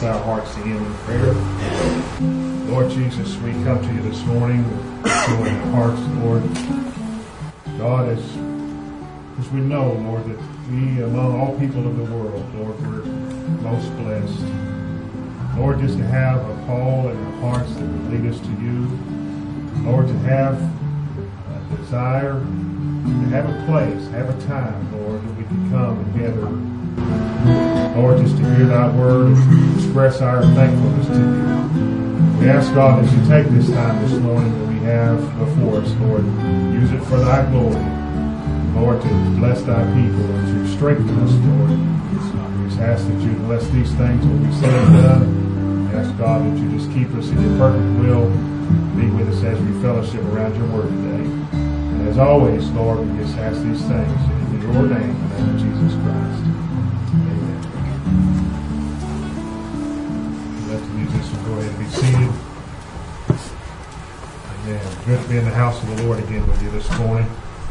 our hearts to Him in prayer. Lord Jesus, we come to You this morning with joy in our hearts, Lord. God, as we know, Lord, that we, among all people of the world, Lord, we're most blessed. Lord, just to have a call in our hearts that would lead us to You. Lord, to have a desire, to have a place, have a time, Lord, that we can come and gather. Lord, just to hear Thy word and to express our thankfulness to You. We ask, God, as You take this time this morning that we have before us, Lord, use it for Thy glory. Lord, to bless Thy people and to strengthen us, Lord. We just ask that You bless these things when we said and done. We ask, God, that You just keep us in Your perfect will. Be with us as we fellowship around Your word today. And as always, Lord, we just ask these things in Your name, in the name of Jesus Christ. Amen. Let the musicians go ahead and be seated. Amen. Good to be in the house of the Lord again with you this morning.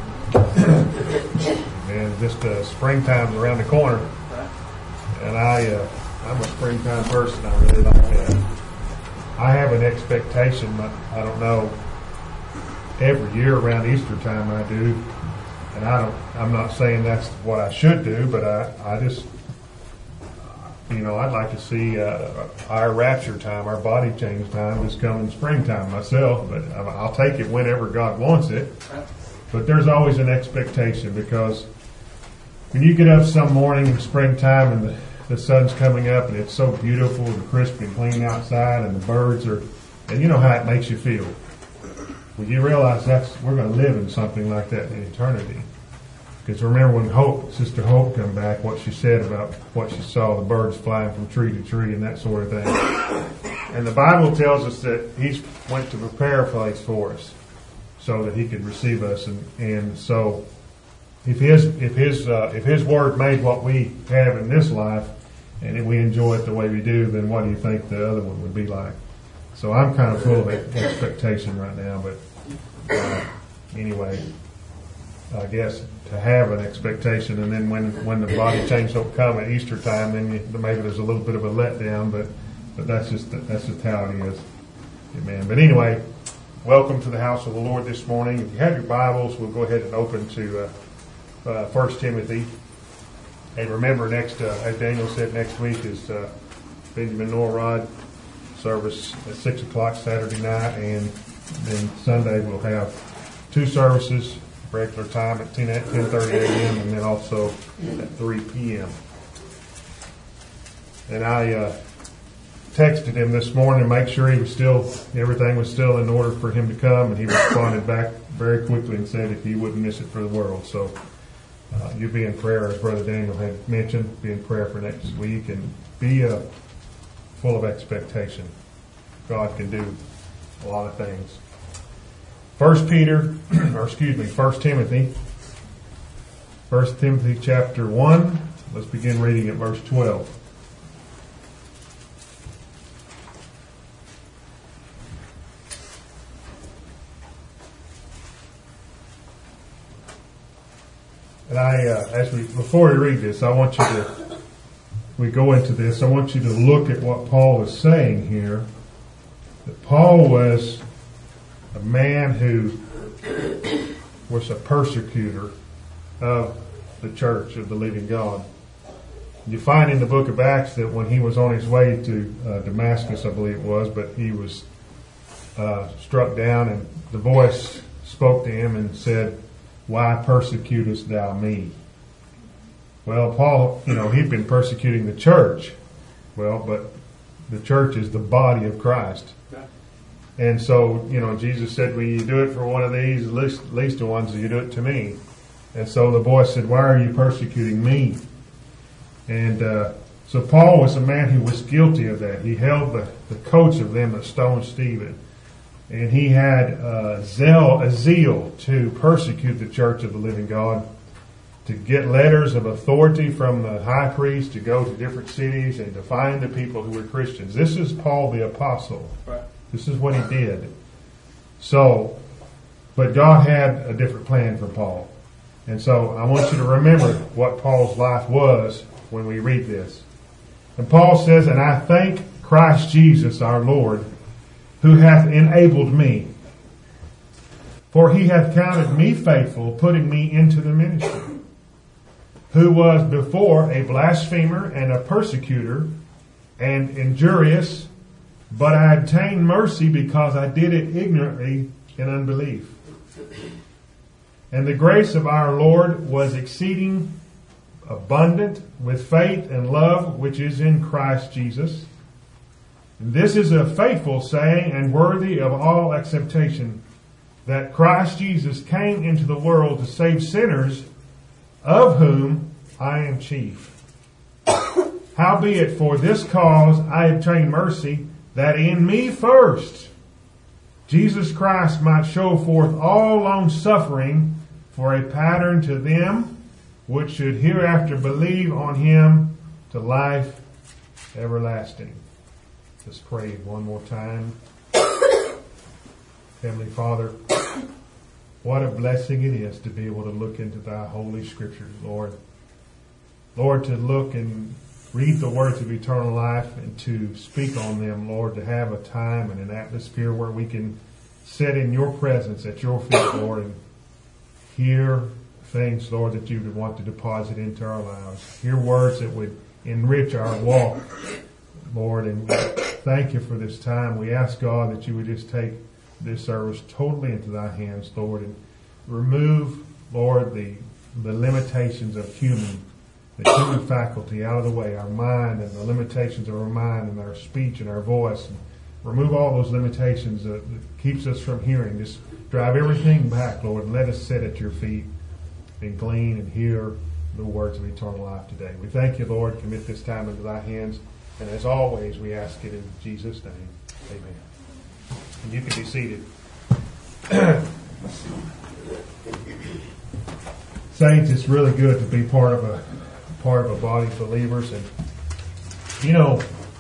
Amen. Just springtime's around the corner. And I'm a springtime person. I really like that. I have an expectation, I don't know, every year around Easter time I do, and I'm not saying that's what I should do, but I just, I'd like to see our rapture time, our body change time just come in springtime myself, but I'll take it whenever God wants it. But there's always an expectation, because when you get up some morning in springtime and the sun's coming up and it's so beautiful and crisp and clean outside and the birds are, and you know how it makes you feel. Well, you realize we're going to live in something like that in eternity. Because remember when Sister Hope come back, what she said about what she saw, the birds flying from tree to tree and that sort of thing. And the Bible tells us that He went to prepare a place for us so that He could receive us. And so if His word made what we have in this life, and if we enjoy it the way we do, then what do you think the other one would be like? So I'm kind of full of expectation right now, but anyway, I guess to have an expectation, and then when the body change don't come at Easter time, then maybe there's a little bit of a letdown, but that's just how it is. Amen. But anyway, welcome to the house of the Lord this morning. If you have your Bibles, we'll go ahead and open to 1 Timothy. And remember, as Daniel said, next week is Benjamin Norrod service at 6 o'clock Saturday night, and then Sunday we'll have two services, regular time at 10:30 a.m. and then also at 3 p.m. And I texted him this morning to make sure everything was still in order for him to come, and he responded back very quickly and said if he wouldn't miss it for the world. So you be in prayer, as Brother Daniel had mentioned, be in prayer for next week, and be full of expectation. God can do a lot of things. 1 Timothy chapter 1. Let's begin reading at verse 12. And before we read this, I want you to look at what Paul is saying here. That Paul was a man who was a persecutor of the church of the living God. You find in the book of Acts that when he was on his way to Damascus, I believe it was, but he was struck down, and the voice spoke to him and said, "Why persecutest thou me?" Well, Paul, he'd been persecuting the church. Well, but the church is the body of Christ. And so, Jesus said, "When you do it for one of these least ones, you do it to me." And so the voice said, "Why are you persecuting me?" And so Paul was a man who was guilty of that. He held the coats of them that stoned Stephen. And he had a zeal to persecute the church of the living God, to get letters of authority from the high priest to go to different cities and to find the people who were Christians. This is Paul the apostle. Right. This is what he did. So, but God had a different plan for Paul. And so I want you to remember what Paul's life was when we read this. And Paul says, and I thank Christ Jesus our Lord, who hath enabled me. For he hath counted me faithful, putting me into the ministry, who was before a blasphemer and a persecutor and injurious, but I obtained mercy because I did it ignorantly in unbelief. And the grace of our Lord was exceeding abundant with faith and love which is in Christ Jesus. And this is a faithful saying and worthy of all acceptation, that Christ Jesus came into the world to save sinners, of whom I am chief. Howbeit for this cause I obtained mercy, that in me first Jesus Christ might show forth all long suffering for a pattern to them which should hereafter believe on him to life everlasting. Let's pray one more time. Heavenly Father, what a blessing it is to be able to look into thy holy scriptures, Lord. Lord, to look and read the words of eternal life and to speak on them, Lord, to have a time and an atmosphere where we can sit in your presence at your feet, Lord, and hear things, Lord, that you would want to deposit into our lives. Hear words that would enrich our walk, Lord, and thank you for this time. We ask, God, that you would just take this service totally into thy hands, Lord, and remove, Lord, the limitations of the human faculty out of the way, our mind and the limitations of our mind and our speech and our voice. And remove all those limitations that keeps us from hearing. Just drive everything back, Lord, and let us sit at your feet and glean and hear the words of eternal life today. We thank you, Lord. Commit this time into thy hands. And as always, we ask it in Jesus' name. Amen. And you can be seated. Saints, it's really good to be part of a body of believers. And you know,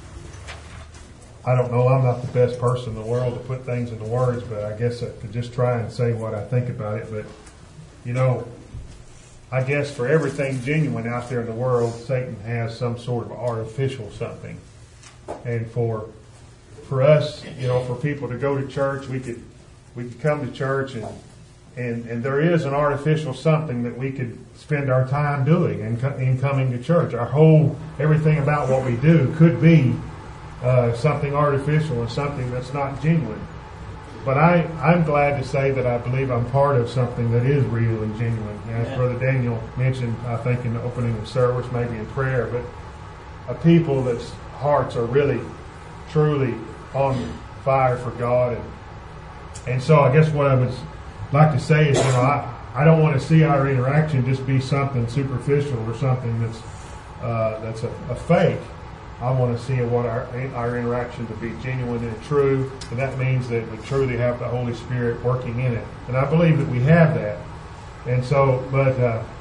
I don't know, I'm not the best person in the world to put things into words, but I guess I could just try and say what I think about it. But you know, I guess for everything genuine out there in the world, Satan has some sort of artificial something. And for us, you know, for people to go to church, we could come to church and there is an artificial something that we could spend our time doing in coming to church. Everything about what we do could be something artificial and something that's not genuine. But I'm glad to say that I believe I'm part of something that is real and genuine. As Brother Daniel mentioned, I think in the opening of service, maybe in prayer, but a people that's hearts are really, truly on fire for God. And so I guess what I would like to say is, you know, I don't want to see our interaction just be something superficial or something that's a fake. I want to see what our interaction to be genuine and true, and that means that we truly have the Holy Spirit working in it. And I believe that we have that. And so, but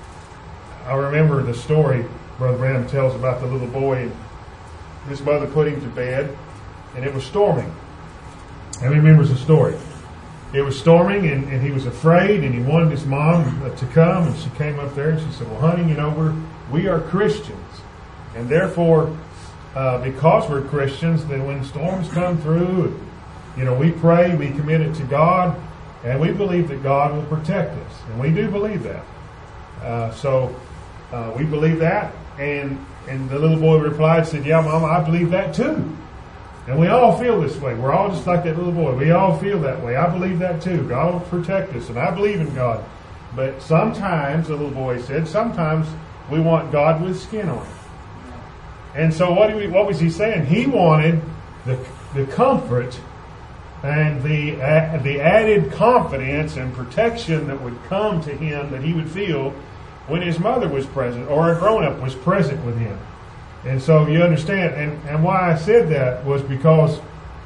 I remember the story Brother Branham tells about the little boy, and his mother put him to bed, and it was storming. And he remembers the story. It was storming, and he was afraid, and he wanted his mom to come, and she came up there, and she said, well, honey, you know, we are Christians, and therefore, because we're Christians, then when storms come through, you know, we pray, we commit it to God, and we believe that God will protect us. And we do believe that. So we believe that. And the little boy replied, said, yeah, Mama, I believe that too. And we all feel this way. We're all just like that little boy. We all feel that way. I believe that too. God will protect us, and I believe in God. But sometimes, the little boy said, sometimes we want God with skin on it. And so what was he saying? He wanted the comfort and the added confidence and protection that would come to him, that he would feel when his mother was present or a grown-up was present with him. And so you understand, and why I said that was because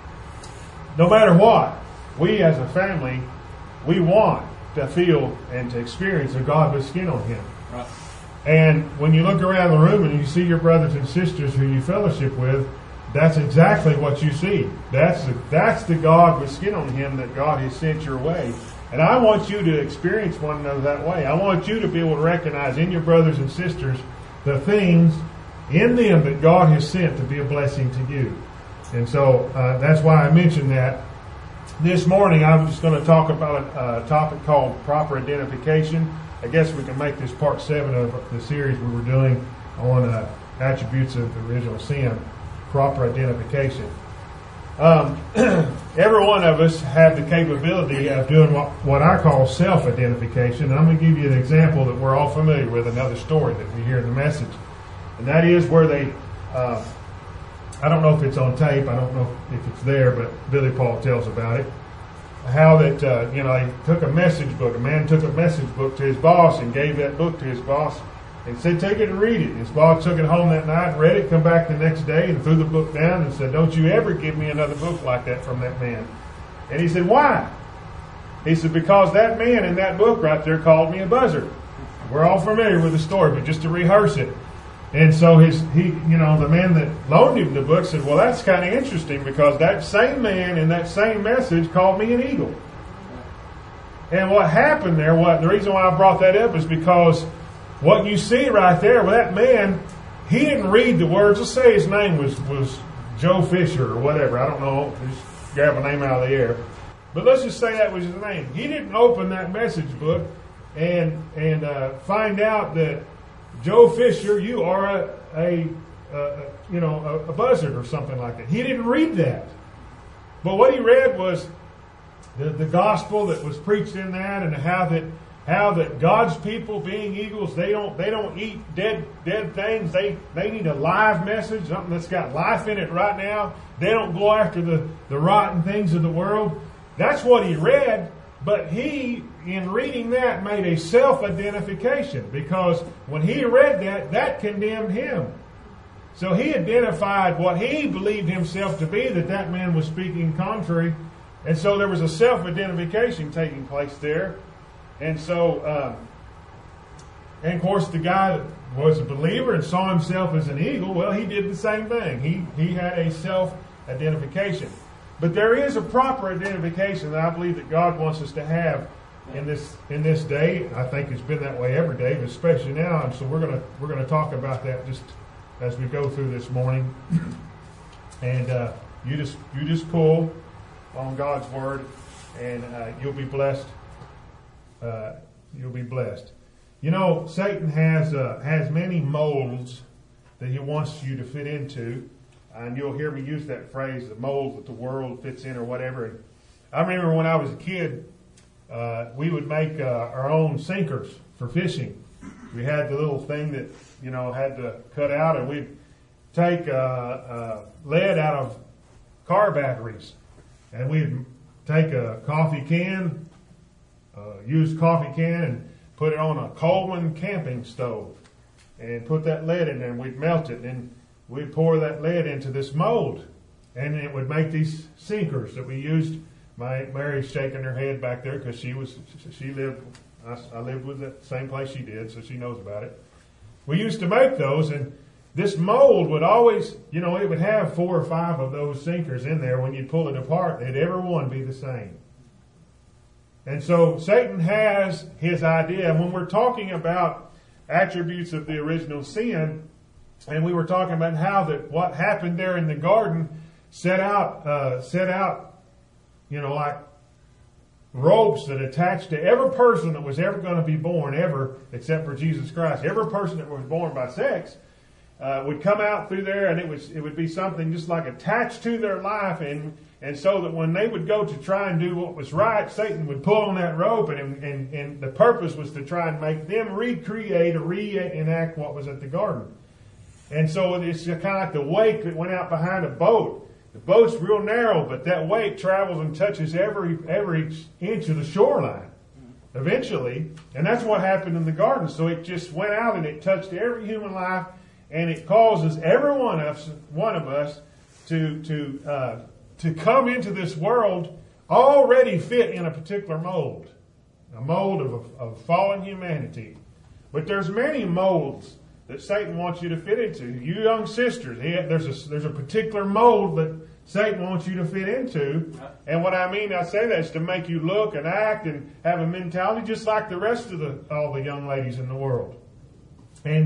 no matter what, we as a family, we want to feel and to experience a God with skin on him. Right. And when you look around the room and you see your brothers and sisters who you fellowship with, that's exactly what you see. That's the God with skin on him that God has sent your way. And I want you to experience one another that way. I want you to be able to recognize in your brothers and sisters the things in them that God has sent to be a blessing to you. And so that's why I mentioned that. This morning I was just going to talk about a topic called proper identification. I guess we can make this part 7 of the series we were doing on attributes of the original sin, proper identification. Every one of us have the capability of doing what I call self-identification. And I'm going to give you an example that we're all familiar with, another story that we hear in the message. And that is where they, I don't know if it's on tape, I don't know if it's there, but Billy Paul tells about it. How that, they took a message book. A man took a message book to his boss and gave that book to his boss and said, take it and read it. His boss took it home that night, read it, come back the next day and threw the book down and said, don't you ever give me another book like that from that man. And he said, why? He said, because that man in that book right there called me a buzzard. We're all familiar with the story, but just to rehearse it. And so the man that loaned him the book said, well, that's kind of interesting because that same man in that same message called me an eagle. And what happened there, the reason why I brought that up is because what you see right there, well, that man, he didn't read the words. Let's say his name was Joe Fisher or whatever. I don't know. Just grab a name out of the air. But let's just say that was his name. He didn't open that message book and find out that Joe Fisher, you are a buzzard or something like that. He didn't read that. But what he read was the gospel that was preached in that, and how that God's people, being eagles, they don't eat dead things. They need a live message, something that's got life in it right now. They don't go after the rotten things of the world. That's what he read. But he, in reading that, made a self-identification, because when he read that condemned him. So he identified what he believed himself to be, that man was speaking contrary. And so there was a self-identification taking place there. And so, and of course, the guy that was a believer and saw himself as an eagle, well, he did the same thing. He had a self-identification. But there is a proper identification that I believe that God wants us to have in this day. I think it's been that way every day, but especially now. And so we're gonna talk about that just as we go through this morning. And you just pull on God's word, and you'll be blessed. You'll be blessed. You know, Satan has many molds that he wants you to fit into. And you'll hear me use that phrase, the mold that the world fits in or whatever. And I remember when I was a kid, we would make our own sinkers for fishing. We had the little thing that, had to cut out, and we'd take lead out of car batteries. And we'd take a coffee can, used coffee can, and put it on a Coleman camping stove. And put that lead in there, and we'd melt it. And we'd pour that lead into this mold, and it would make these sinkers that we used. Mary's shaking her head back there because I lived with the same place she did, so she knows about it. We used to make those, and this mold would always, it would have 4 or 5 of those sinkers in there. When you'd pull it apart, they'd every one be the same. And so Satan has his idea. And when we're talking about attributes of the original sin, and we were talking about how that what happened there in the garden set out, like ropes that attached to every person that was ever going to be born, ever, except for Jesus Christ. Every person that was born by sex would come out through there, and it would be something just like attached to their life, and so that when they would go to try and do what was right, Satan would pull on that rope, and the purpose was to try and make them recreate or reenact what was at the garden. And so it's kind of like the wake that went out behind a boat. The boat's real narrow, but that wake travels and touches every inch of the shoreline eventually. And that's what happened in the garden. So it just went out and it touched every human life, and it causes every one of us to come into this world already fit in a particular mold, a mold of fallen humanity. But there's many molds that Satan wants you to fit into. You young sisters, there's a particular mold that Satan wants you to fit into. And what I mean, I say that is to make you look and act and have a mentality just like the rest of all the young ladies in the world. And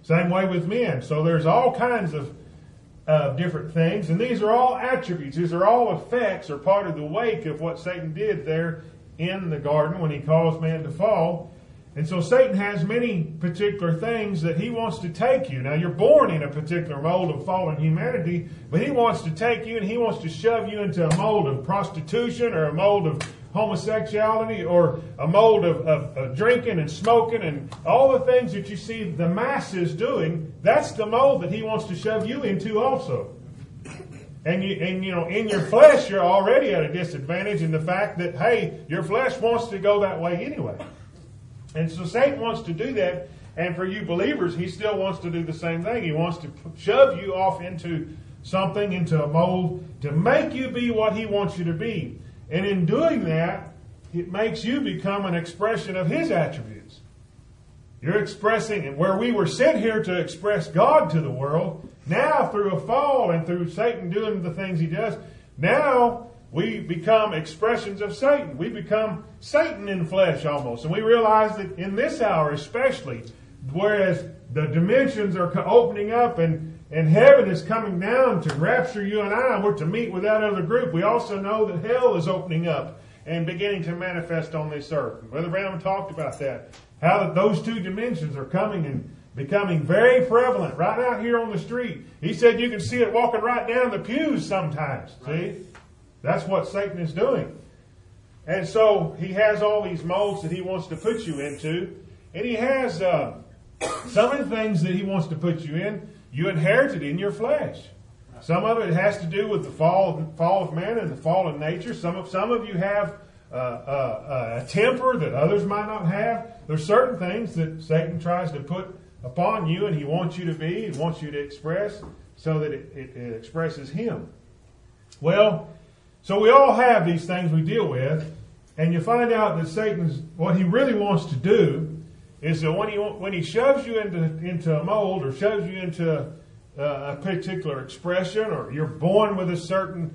Same way with men. So there's all kinds of different things, and these are all attributes. These are all effects or part of the wake of what Satan did there in the garden when he caused man to fall. And so Satan has many particular things that he wants to take you. Now, you're born in a particular mold of fallen humanity, but he wants to take you and he wants to shove you into a mold of prostitution or a mold of homosexuality or a mold of drinking and smoking and all the things that you see the masses doing. That's the mold that he wants to shove you into also. And you know, in your flesh, you're already at a disadvantage in the fact that, hey, your flesh wants to go that way anyway. And so Satan wants to do that. And for you believers, he still wants to do the same thing. He wants to shove you off into something, into a mold, to make you be what he wants you to be. And in doing that, it makes you become an expression of his attributes. You're expressing, and where we were sent here to express God to the world, now through a fall and through Satan doing the things he does, now we become expressions of Satan. We become Satan in flesh almost. And we realize that in this hour especially, whereas the dimensions are opening up and heaven is coming down to rapture you and I, we're to meet with that other group, we also know that hell is opening up and beginning to manifest on this earth. And Brother Brown talked about that, how that those two dimensions are coming and becoming very prevalent right out here on the street. He said you can see it walking right down the pews sometimes. See? That's what Satan is doing. And so he has all these molds that he wants to put you into. And he has some of the things that he wants to put you in, you inherited in your flesh. Some of it has to do with the fall of man and the fallen nature. Some of you have a temper that others might not have. There's certain things that Satan tries to put upon you and he wants you to be, he wants you to express so that it expresses him. Well, so we all have these things we deal with, and you find out that Satan's, what he really wants to do is that when he shoves you into a mold or shoves you into a particular expression, or you're born with a certain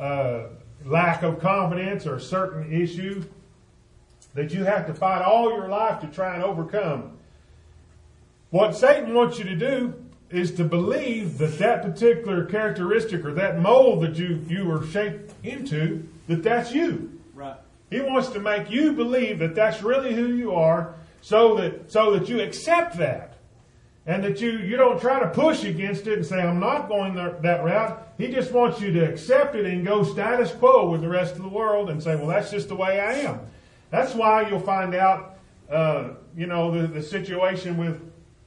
lack of confidence or a certain issue that you have to fight all your life to try and overcome, what Satan wants you to do is to believe that that particular characteristic or that mold that you were shaped into, that that's you. Right. He wants to make you believe that that's really who you are, so that you accept that. And that you don't try to push against it and say, I'm not going that route. He just wants you to accept it and go status quo with the rest of the world and say, well, that's just the way I am. That's why you'll find out, the situation with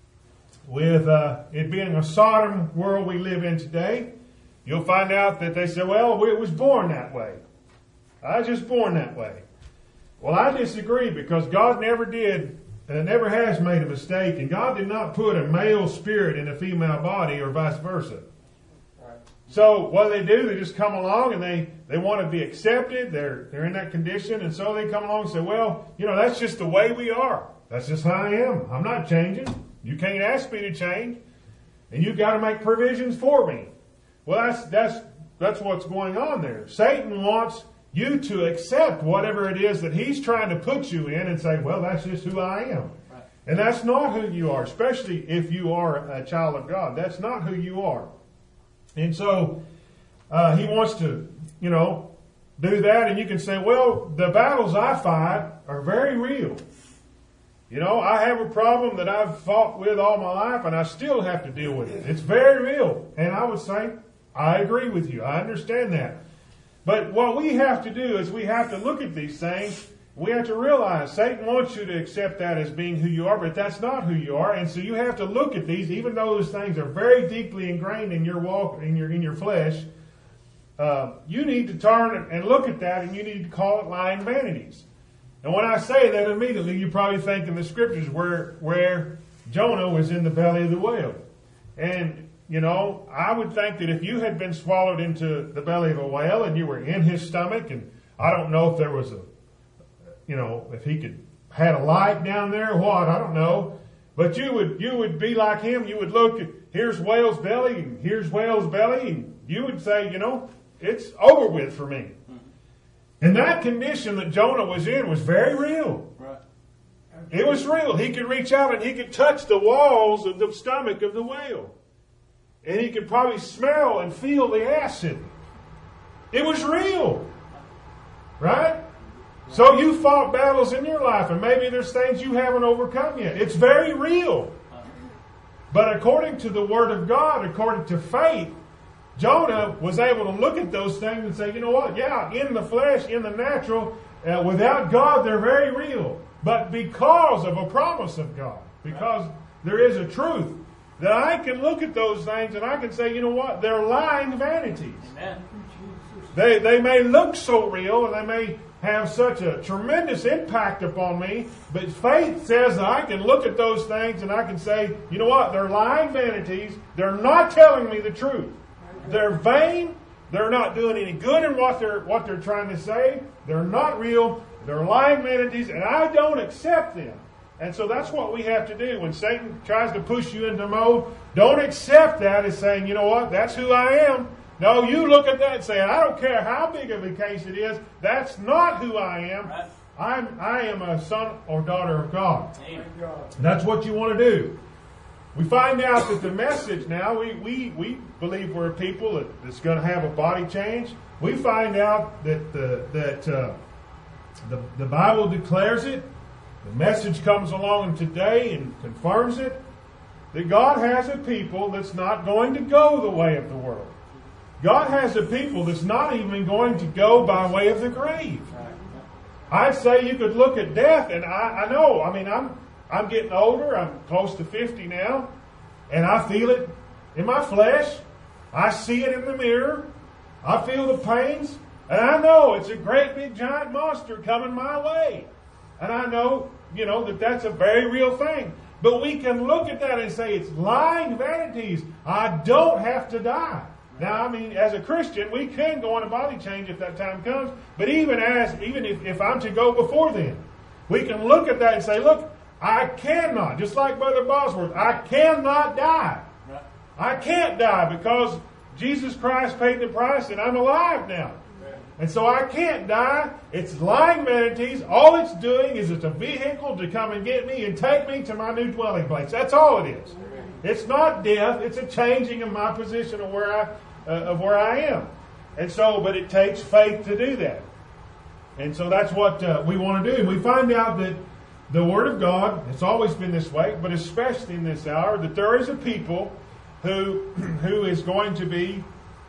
it being a Sodom world we live in today. You'll find out that they say, well, it was born that way. I was just born that way. Well, I disagree, because God never did and never has made a mistake, and God did not put a male spirit in a female body or vice versa. Right. So what do? They just come along and they want to be accepted. They're in that condition, and so they come along and say, well, that's just the way we are. That's just how I am. I'm not changing. You can't ask me to change, and you've got to make provisions for me. Well, that's what's going on there. Satan wants you to accept whatever it is that he's trying to put you in and say, well, that's just who I am. Right. And that's not who you are, especially if you are a child of God. That's not who you are. And so he wants to, do that, and you can say, well, the battles I fight are very real. I have a problem that I've fought with all my life, and I still have to deal with it. It's very real. And I would say, I agree with you. I understand that. But what we have to do is we have to look at these things. We have to realize Satan wants you to accept that as being who you are, but that's not who you are. And so you have to look at these, even though those things are very deeply ingrained in your walk, in your flesh. You need to turn and look at that, and you need to call it lying vanities. And when I say that, immediately you probably think in the scriptures where Jonah was in the belly of the whale. And I would think that if you had been swallowed into the belly of a whale and you were in his stomach, and I don't know if there was if he had a light down there or what, I don't know. But you would be like him. You would look at, here's whale's belly and here's whale's belly, and you would say, it's over with for me. And that condition that Jonah was in was very real. Right. It was real. He could reach out and he could touch the walls of the stomach of the whale. And he could probably smell and feel the acid. It was real. Right? So you fought battles in your life, and maybe there's things you haven't overcome yet. It's very real. But according to the Word of God, according to faith, Jonah was able to look at those things and say, you know what? Yeah, in the flesh, in the natural, without God, they're very real. But because of a promise of God, because there is a truth, that I can look at those things and I can say, you know what? They're lying vanities. Amen. They may look so real and they may have such a tremendous impact upon me, but faith says that I can look at those things and I can say, you know what? They're lying vanities. They're not telling me the truth. They're vain. They're not doing any good in what they're trying to say. They're not real. They're lying vanities, and I don't accept them. And so that's what we have to do. When Satan tries to push you into mode, don't accept that as saying, you know what, that's who I am. No, you look at that and say, I don't care how big of a case it is, that's not who I am. I am a son or daughter of God. Amen. That's what you want to do. We find out that the message now, we believe we're a people that's going to have a body change. We find out that the Bible declares it. The message comes along today and confirms it. That God has a people that's not going to go the way of the world. God has a people that's not even going to go by way of the grave. I'd say you could look at death, and I know, I mean, I'm getting older. I'm close to 50 now, and I feel it in my flesh. I see it in the mirror. I feel the pains, and I know it's a great big giant monster coming my way. And I know, that that's a very real thing. But we can look at that and say it's lying vanities. I don't have to die. Now, I mean, as a Christian, we can go on a body change if that time comes. But even if I'm to go before then, we can look at that and say, look, I cannot, just like Brother Bosworth, I cannot die. I can't die because Jesus Christ paid the price and I'm alive now. And so I can't die. It's lying vanities. All it's doing is it's a vehicle to come and get me and take me to my new dwelling place. That's all it is. It's not death. It's a changing of my position of where I am. And so, but it takes faith to do that. And so that's what we want to do. And we find out that the Word of God, it's always been this way, but especially in this hour, that there is a people who is going to be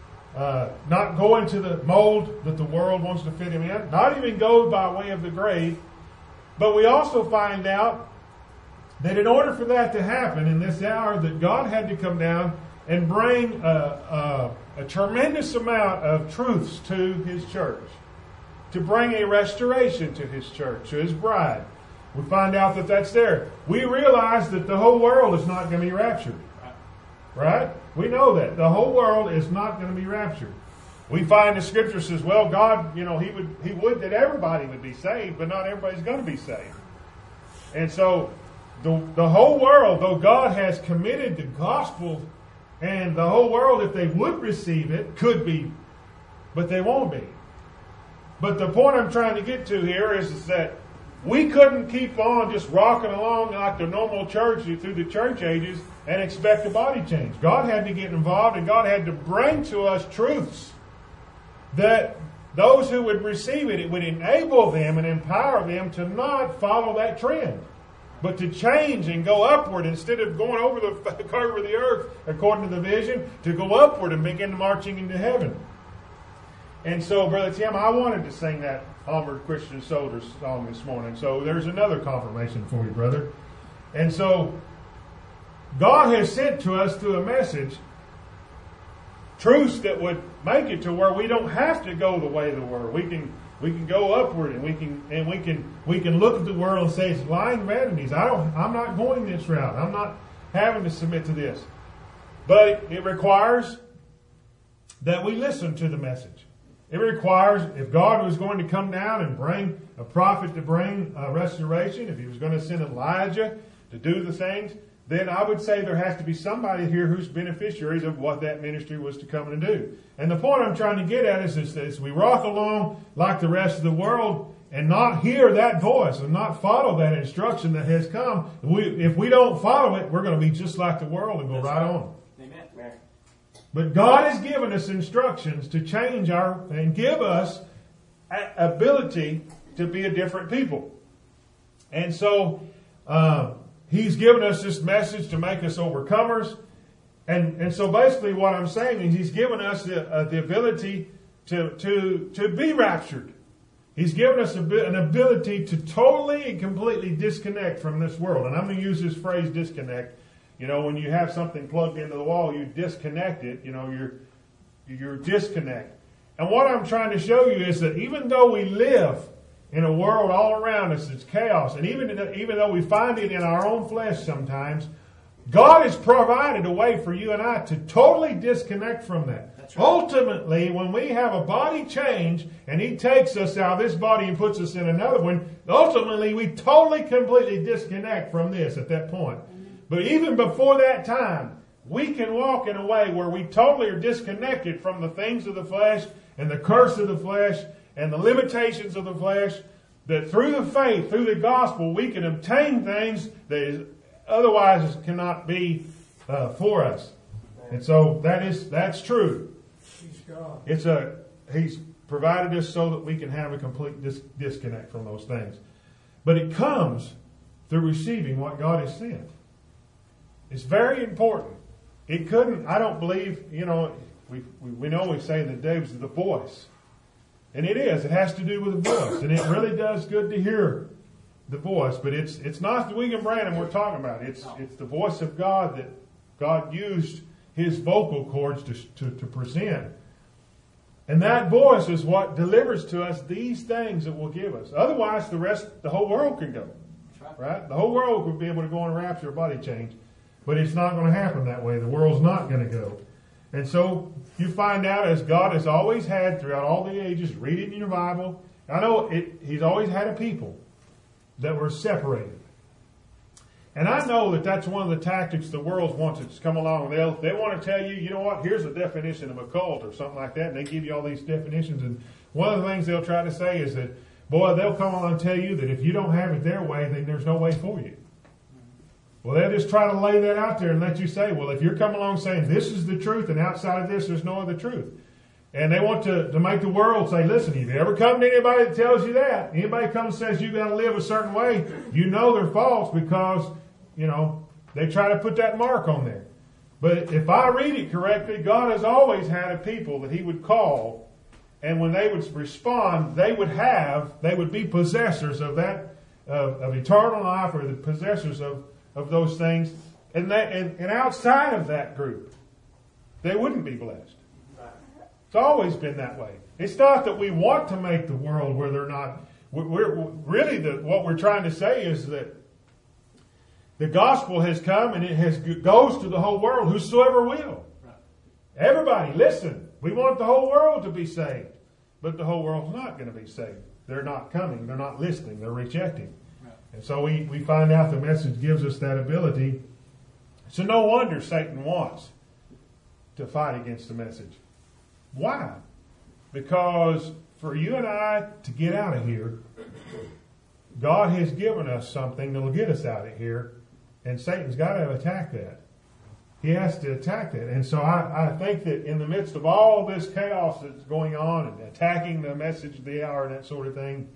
not go into the mold that the world wants to fit him in, not even go by way of the grave. But we also find out that in order for that to happen in this hour, that God had to come down and bring a tremendous amount of truths to His church, to bring a restoration to His church, to His bride. We find out that that's there. We realize that the whole world is not going to be raptured. Right? We know that. The whole world is not going to be raptured. We find the Scripture says, well, God, He would that everybody would be saved, but not everybody's going to be saved. And so the whole world, though God has committed the gospel, and the whole world, if they would receive it, could be, but they won't be. But the point I'm trying to get to here is that we couldn't keep on just rocking along like the normal church through the church ages and expect a body change. God had to get involved, and God had to bring to us truths that those who would receive it would enable them and empower them to not follow that trend, but to change and go upward instead of going over the curve of the earth, according to the vision, to go upward and begin marching into heaven. And so, Brother Tim, I wanted to sing that Armored Christian Soldiers song this morning. So there's another confirmation for you, brother. And so God has sent to us through a message truths that would make it to where we don't have to go the way of the world. We can go upward, and we can look at the world and say it's lying vanities. I'm not going this route. I'm not having to submit to this. But it requires that we listen to the message. It requires, if God was going to come down and bring a prophet to bring restoration, if He was going to send Elijah to do the things, then I would say there has to be somebody here who's beneficiaries of what that ministry was to come and do. And the point I'm trying to get at is this: we rock along like the rest of the world, and not hear that voice and not follow that instruction that has come, if we don't follow it, we're going to be just like the world and go right on. Amen. But God has given us instructions to change and give us ability to be a different people. And so, He's given us this message to make us overcomers. And so basically what I'm saying is He's given us the ability to be raptured. He's given us an ability to totally and completely disconnect from this world. And I'm going to use this phrase, disconnect. You know, when you have something plugged into the wall, you disconnect it. You know, you're disconnect. And what I'm trying to show you is that even though we live in a world all around us that's chaos, and even though we find it in our own flesh sometimes, God has provided a way for you and I to totally disconnect from that. That's right. Ultimately, when we have a body change and He takes us out of this body and puts us in another one, ultimately we totally, completely disconnect from this at that point. But even before that time, we can walk in a way where we totally are disconnected from the things of the flesh and the curse of the flesh and the limitations of the flesh, that through the faith, through the gospel, we can obtain things that otherwise cannot be for us. And so that's true. He's provided us so that we can have a complete disconnect from those things. But it comes through receiving what God has sent. It's very important. I don't believe, we know we say that David's the voice. And it is. It has to do with the voice. And it really does good to hear the voice. But it's not the William Branham we're talking about. It's the voice of God that God used His vocal cords to present. And that voice is what delivers to us these things that will give us. Otherwise, the whole world can go. Right? The whole world would be able to go on a rapture or body change. But it's not going to happen that way. The world's not going to go. And so you find out, as God has always had throughout all the ages, read it in your Bible. I know He's always had a people that were separated. And I know that that's one of the tactics the world wants to come along. They want to tell you, you know what, here's a definition of a cult or something like that. And they give you all these definitions. And one of the things they'll try to say is that, boy, they'll come along and tell you that if you don't have it their way, then there's no way for you. Well, they'll just try to lay that out there and let you say, well, if you're coming along saying this is the truth and outside of this, there's no other truth. And they want to make the world say, listen, if you ever come to anybody that tells you that, anybody comes and says you got to live a certain way, you know they're false because, they try to put that mark on there. But if I read it correctly, God has always had a people that He would call, and when they would respond, they would be possessors of that, of eternal life, or the possessors of those things, and outside of that group, they wouldn't be blessed. It's always been that way. It's not that we want to make the world where they're not. What we're trying to say is that the gospel has come and it goes to the whole world, whosoever will. Everybody, listen. We want the whole world to be saved, but the whole world's not going to be saved. They're not coming. They're not listening. They're rejecting. And so we find out the message gives us that ability. So no wonder Satan wants to fight against the message. Why? Because for you and I to get out of here, God has given us something that will get us out of here, and Satan's got to attack that. He has to attack that. And so I think that in the midst of all this chaos that's going on and attacking the message of the hour and that sort of thing,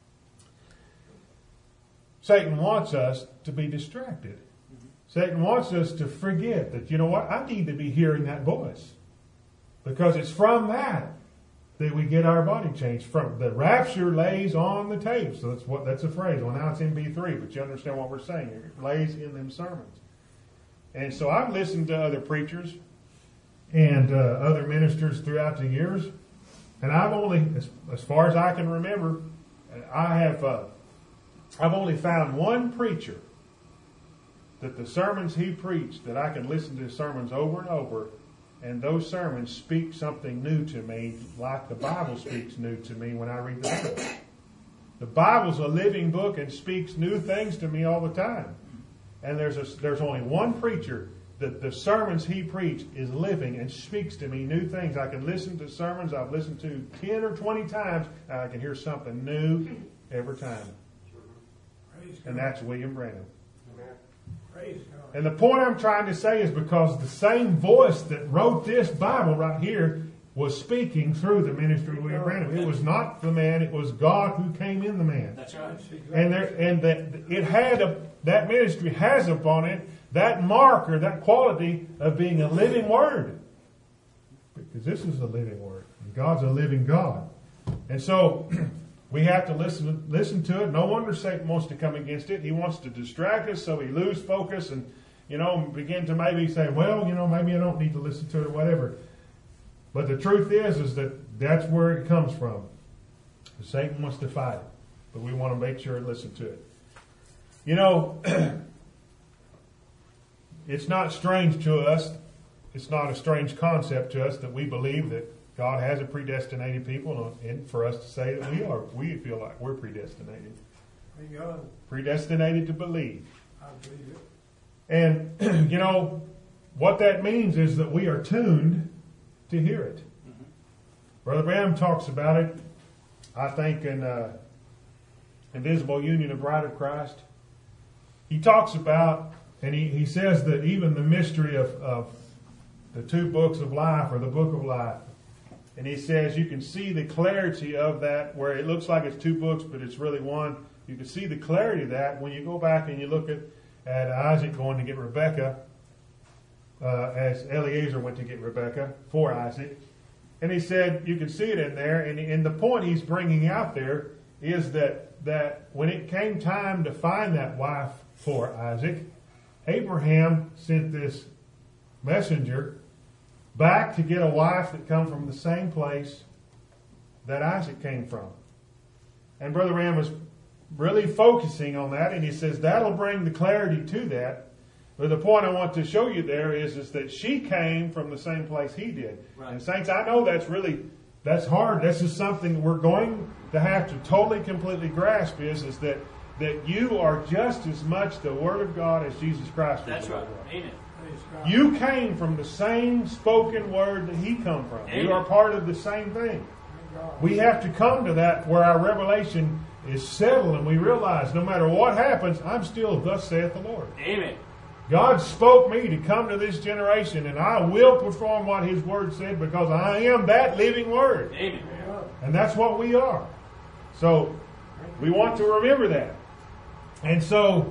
Satan wants us to be distracted. Satan wants us to forget that, you know what, I need to be hearing that voice. Because it's from that we get our body changed. From the rapture lays on the tape. So that's a phrase. Well, now it's in B3, but you understand what we're saying. It lays in them sermons. And so I've listened to other preachers and other ministers throughout the years, and I've only, as far as I can remember, I've only found one preacher that the sermons he preached, that I can listen to his sermons over and over, and those sermons speak something new to me, like the Bible speaks new to me when I read the Bible. The Bible's a living book and speaks new things to me all the time. And there's only one preacher that the sermons he preached is living and speaks to me new things. I can listen to sermons I've listened to 10 or 20 times, and I can hear something new every time. Praise And God. that's William Branham. Praise God. And the point I'm trying to say is because the same voice that wrote this Bible right here was speaking through the ministry of William Branham. It was not the man, it was God who came in the man. That's right. That ministry has upon it that marker, that quality of being a living word. Because this is a living word. And God's a living God. And so we have to listen to it. No wonder Satan wants to come against it. He wants to distract us so we lose focus and, begin to maybe say, well, maybe I don't need to listen to it or whatever. But the truth is that that's where it comes from. Satan wants to fight it. But we want to make sure and listen to it. It's not strange to us. It's not a strange concept to us that we believe that God has a predestinated people, and for us to say that we feel like we're predestinated. Praise God. Predestinated to believe. I believe it. And, what that means is that we are tuned to hear it. Mm-hmm. Brother Branham talks about it, I think, in Invisible Union of Bride of Christ. He talks about, and he says that even the mystery of the two books of life, or the book of life, and he says you can see the clarity of that, where it looks like it's two books, but it's really one. You can see the clarity of that when you go back and you look at Isaac going to get Rebekah, as Eliezer went to get Rebekah for Isaac. And he said you can see it in there. And the point he's bringing out there is that when it came time to find that wife for Isaac, Abraham sent this messenger back to get a wife that come from the same place that Isaac came from. And Brother Ram was really focusing on that, and he says that'll bring the clarity to that. But the point I want to show you there is that she came from the same place he did. Right. And saints, I know that's hard. This is something we're going to have to totally, completely grasp is that you are just as much the Word of God as Jesus Christ was. That's right. Amen. You came from the same spoken word that he come from. Amen. You are part of the same thing. We have to come to that where our revelation is settled and we realize no matter what happens, I'm still thus saith the Lord. Amen. God spoke me to come to this generation, and I will perform what his word said because I am that living word. Amen. And that's what we are. So we want to remember that. And so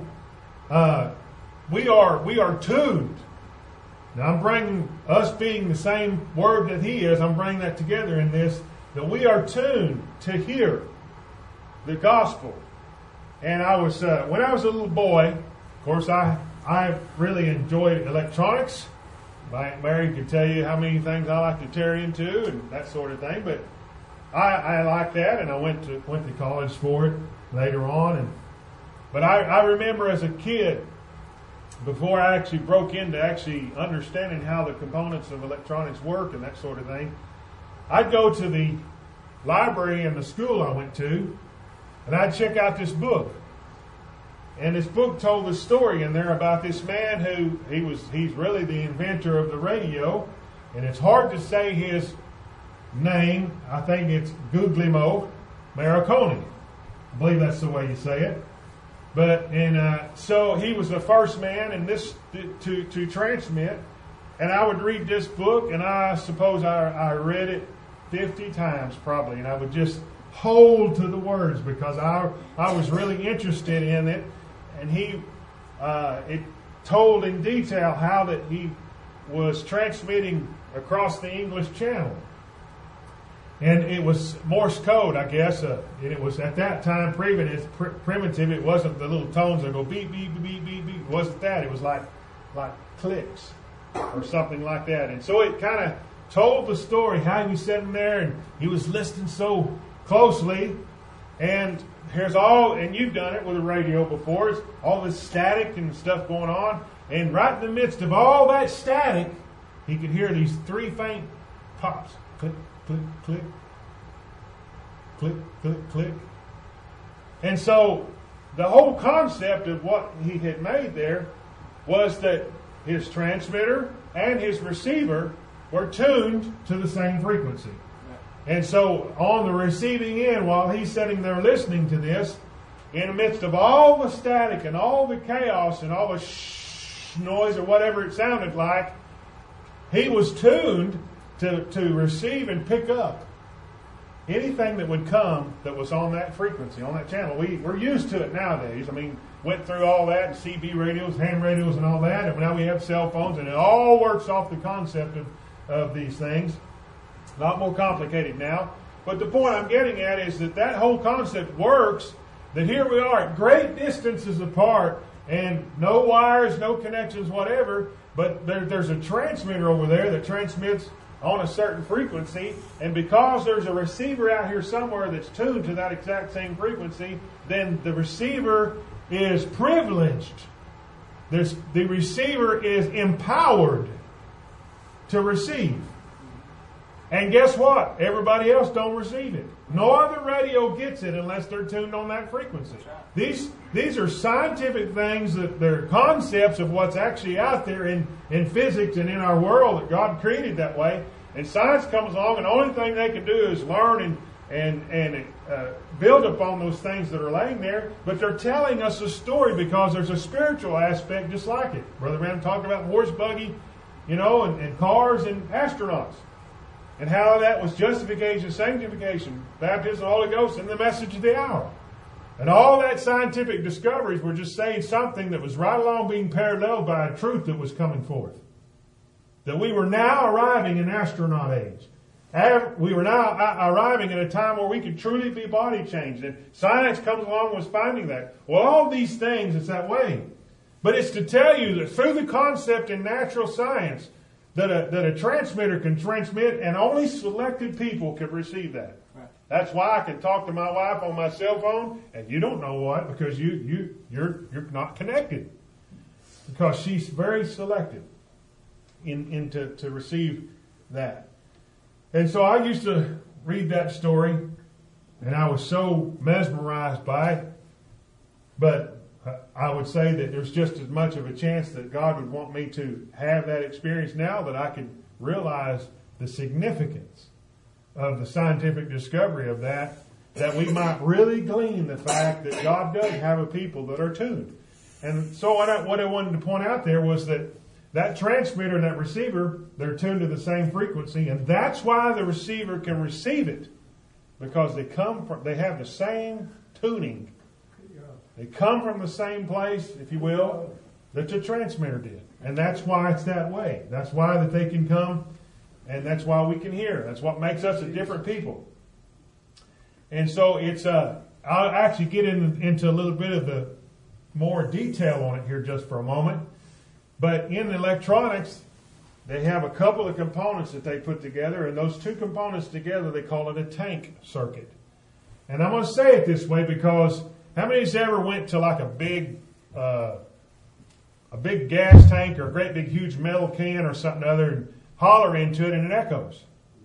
we are tuned. Now I'm bringing us being the same word that he is, I'm bringing that together in this, that we are tuned to hear the gospel. And I was, when I was a little boy, of course I really enjoyed electronics. My Aunt Mary could tell you how many things I like to tear into and that sort of thing. But I like that, and I went to college for it later on. But I remember as a kid, before I actually broke into actually understanding how the components of electronics work and that sort of thing, I'd go to the library in the school I went to, and I'd check out this book. And this book told the story in there about this man who he's really the inventor of the radio, and it's hard to say his name. I think it's Guglielmo Marconi. I believe that's the way you say it. But so he was the first man in this to transmit. And I would read this book, and I suppose I read it 50 times probably, and I would just hold to the words because I was really interested in it. And it told in detail how that he was transmitting across the English Channel. And it was Morse code, I guess. And it was at that time primitive. It wasn't the little tones that go beep, beep, beep, beep, beep. It wasn't that. It was like clicks or something like that. And so it kind of told the story, how he was sitting there and he was listening so closely. And and you've done it with a radio before, it's all this static and stuff going on. And right in the midst of all that static, he could hear these three faint pops. Click, click, click. Click, click, click. And so the whole concept of what he had made there was that his transmitter and his receiver were tuned to the same frequency. And so on the receiving end, while he's sitting there listening to this, in the midst of all the static and all the chaos and all the noise or whatever it sounded like, he was tuned to receive and pick up anything that would come that was on that frequency, on that channel. We're used to it nowadays. I mean, went through all that, and CB radios, ham radios, and all that, and now we have cell phones, and it all works off the concept of these things. A lot more complicated now. But the point I'm getting at is that whole concept works, that here we are at great distances apart, and no wires, no connections, whatever, but there's a transmitter over there that transmits on a certain frequency, and because there's a receiver out here somewhere that's tuned to that exact same frequency, then the receiver is privileged. The receiver is empowered to receive. And guess what? Everybody else don't receive it. No other radio gets it unless they're tuned on that frequency. These are scientific things, that they're concepts of what's actually out there in physics and in our world that God created that way. And science comes along, and the only thing they can do is learn and build upon those things that are laying there. But they're telling us a story because there's a spiritual aspect just like it. Brother Branham talked about horse buggy, and cars and astronauts. And how that was justification, sanctification, baptism of the Holy Ghost, and the message of the hour. And all that scientific discoveries were just saying something that was right along being paralleled by a truth that was coming forth. That we were now arriving in astronaut age. We were now arriving at a time where we could truly be body changed. And science comes along and was finding that. Well, all these things, it's that way. But it's to tell you that through the concept in natural science, that a transmitter can transmit, and only selected people can receive that. Right. That's why I can talk to my wife on my cell phone, and you don't know what, because you're not connected, because she's very selective to receive that. And so I used to read that story, and I was so mesmerized by it. But I would say that there's just as much of a chance that God would want me to have that experience now, that I could realize the significance of the scientific discovery of that we might really glean the fact that God does have a people that are tuned. And so what I wanted to point out there was that transmitter and that receiver, they're tuned to the same frequency, and that's why the receiver can receive it, because they have the same tuning. They come from the same place, if you will, that the transmitter did. And that's why it's that way. That's why that they can come, and that's why we can hear. That's what makes us a different people. And so I'll actually get into a little bit of the more detail on it here just for a moment. But in electronics, they have a couple of components that they put together, and those two components together, they call it a tank circuit. And I'm going to say it this way because how many of you ever went to like a big gas tank or a great big huge metal can or something or other and holler into it and it echoes?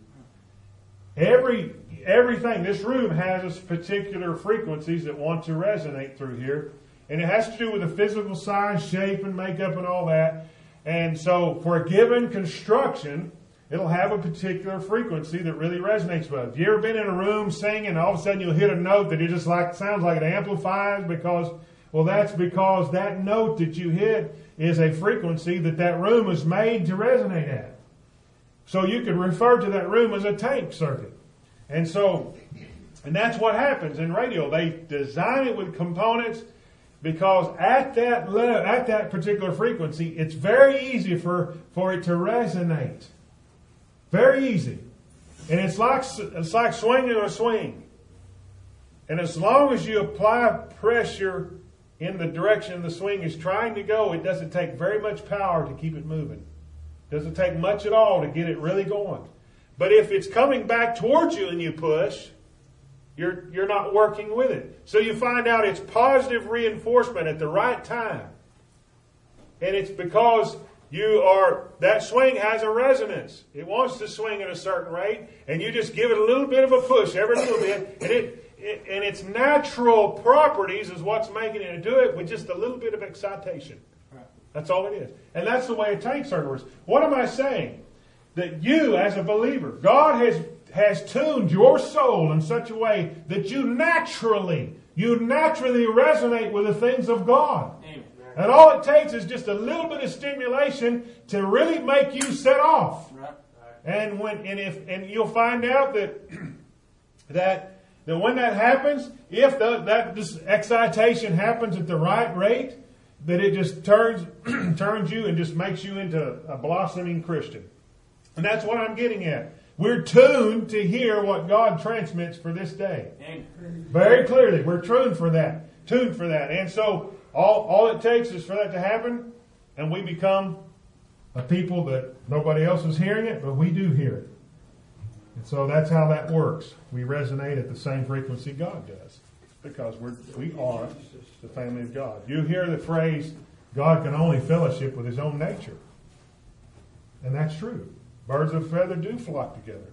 Everything, this room has its particular frequencies that want to resonate through here. And it has to do with the physical size, shape, and makeup and all that. And so for a given construction, it'll have a particular frequency that really resonates with it. Have you ever been in a room singing and all of a sudden you'll hit a note that it just sounds like it amplifies? That's because that note that you hit is a frequency that room was made to resonate at. So you could refer to that room as a tank circuit. And that's what happens in radio. They design it with components because at that particular frequency, it's very easy for it to resonate. Very easy. And it's like swinging a swing. And as long as you apply pressure in the direction the swing is trying to go, it doesn't take very much power to keep it moving. It doesn't take much at all to get it really going. But if it's coming back towards you and you push, you're not working with it. So you find out it's positive reinforcement at the right time. And it's because that swing has a resonance. It wants to swing at a certain rate, and you just give it a little bit of a push every little bit, and its natural properties is what's making it do it with just a little bit of excitation. That's all it is. And that's the way a tank circuit works. What am I saying? That you, as a believer, God has tuned your soul in such a way that you naturally resonate with the things of God. Amen. And all it takes is just a little bit of stimulation to really make you set off. Right. And you'll find out that when that happens, if that excitation happens at the right rate, that it just turns you and just makes you into a blossoming Christian. And that's what I'm getting at. We're tuned to hear what God transmits for this day. Amen. Very clearly, we're tuned for that. And so all it takes is for that to happen, and we become a people that nobody else is hearing it, but we do hear it. And so that's how that works. We resonate at the same frequency God does, because we are the family of God. You hear the phrase, God can only fellowship with His own nature. And that's true. Birds of a feather do flock together.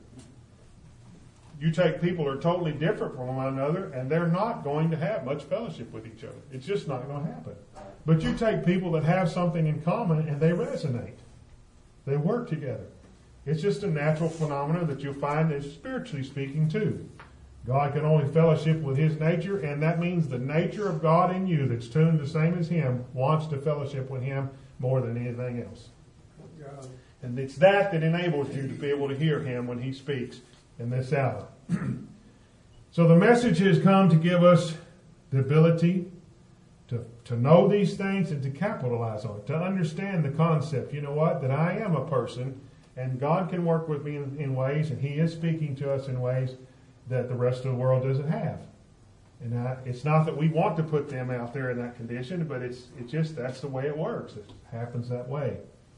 You take people who are totally different from one another, and they're not going to have much fellowship with each other. It's just not going to happen. But you take people that have something in common, and they resonate. They work together. It's just a natural phenomenon that you'll find is spiritually speaking too. God can only fellowship with His nature, and that means the nature of God in you that's tuned the same as Him wants to fellowship with Him more than anything else. And it's that enables you to be able to hear Him when He speaks in this hour. So the message has come to give us the ability to know these things and to capitalize on it, to understand the concept. You know what? That I am a person, and God can work with me in ways, and He is speaking to us in ways that the rest of the world doesn't have. And it's not that we want to put them out there in that condition, but it's just that's the way it works. It happens that way.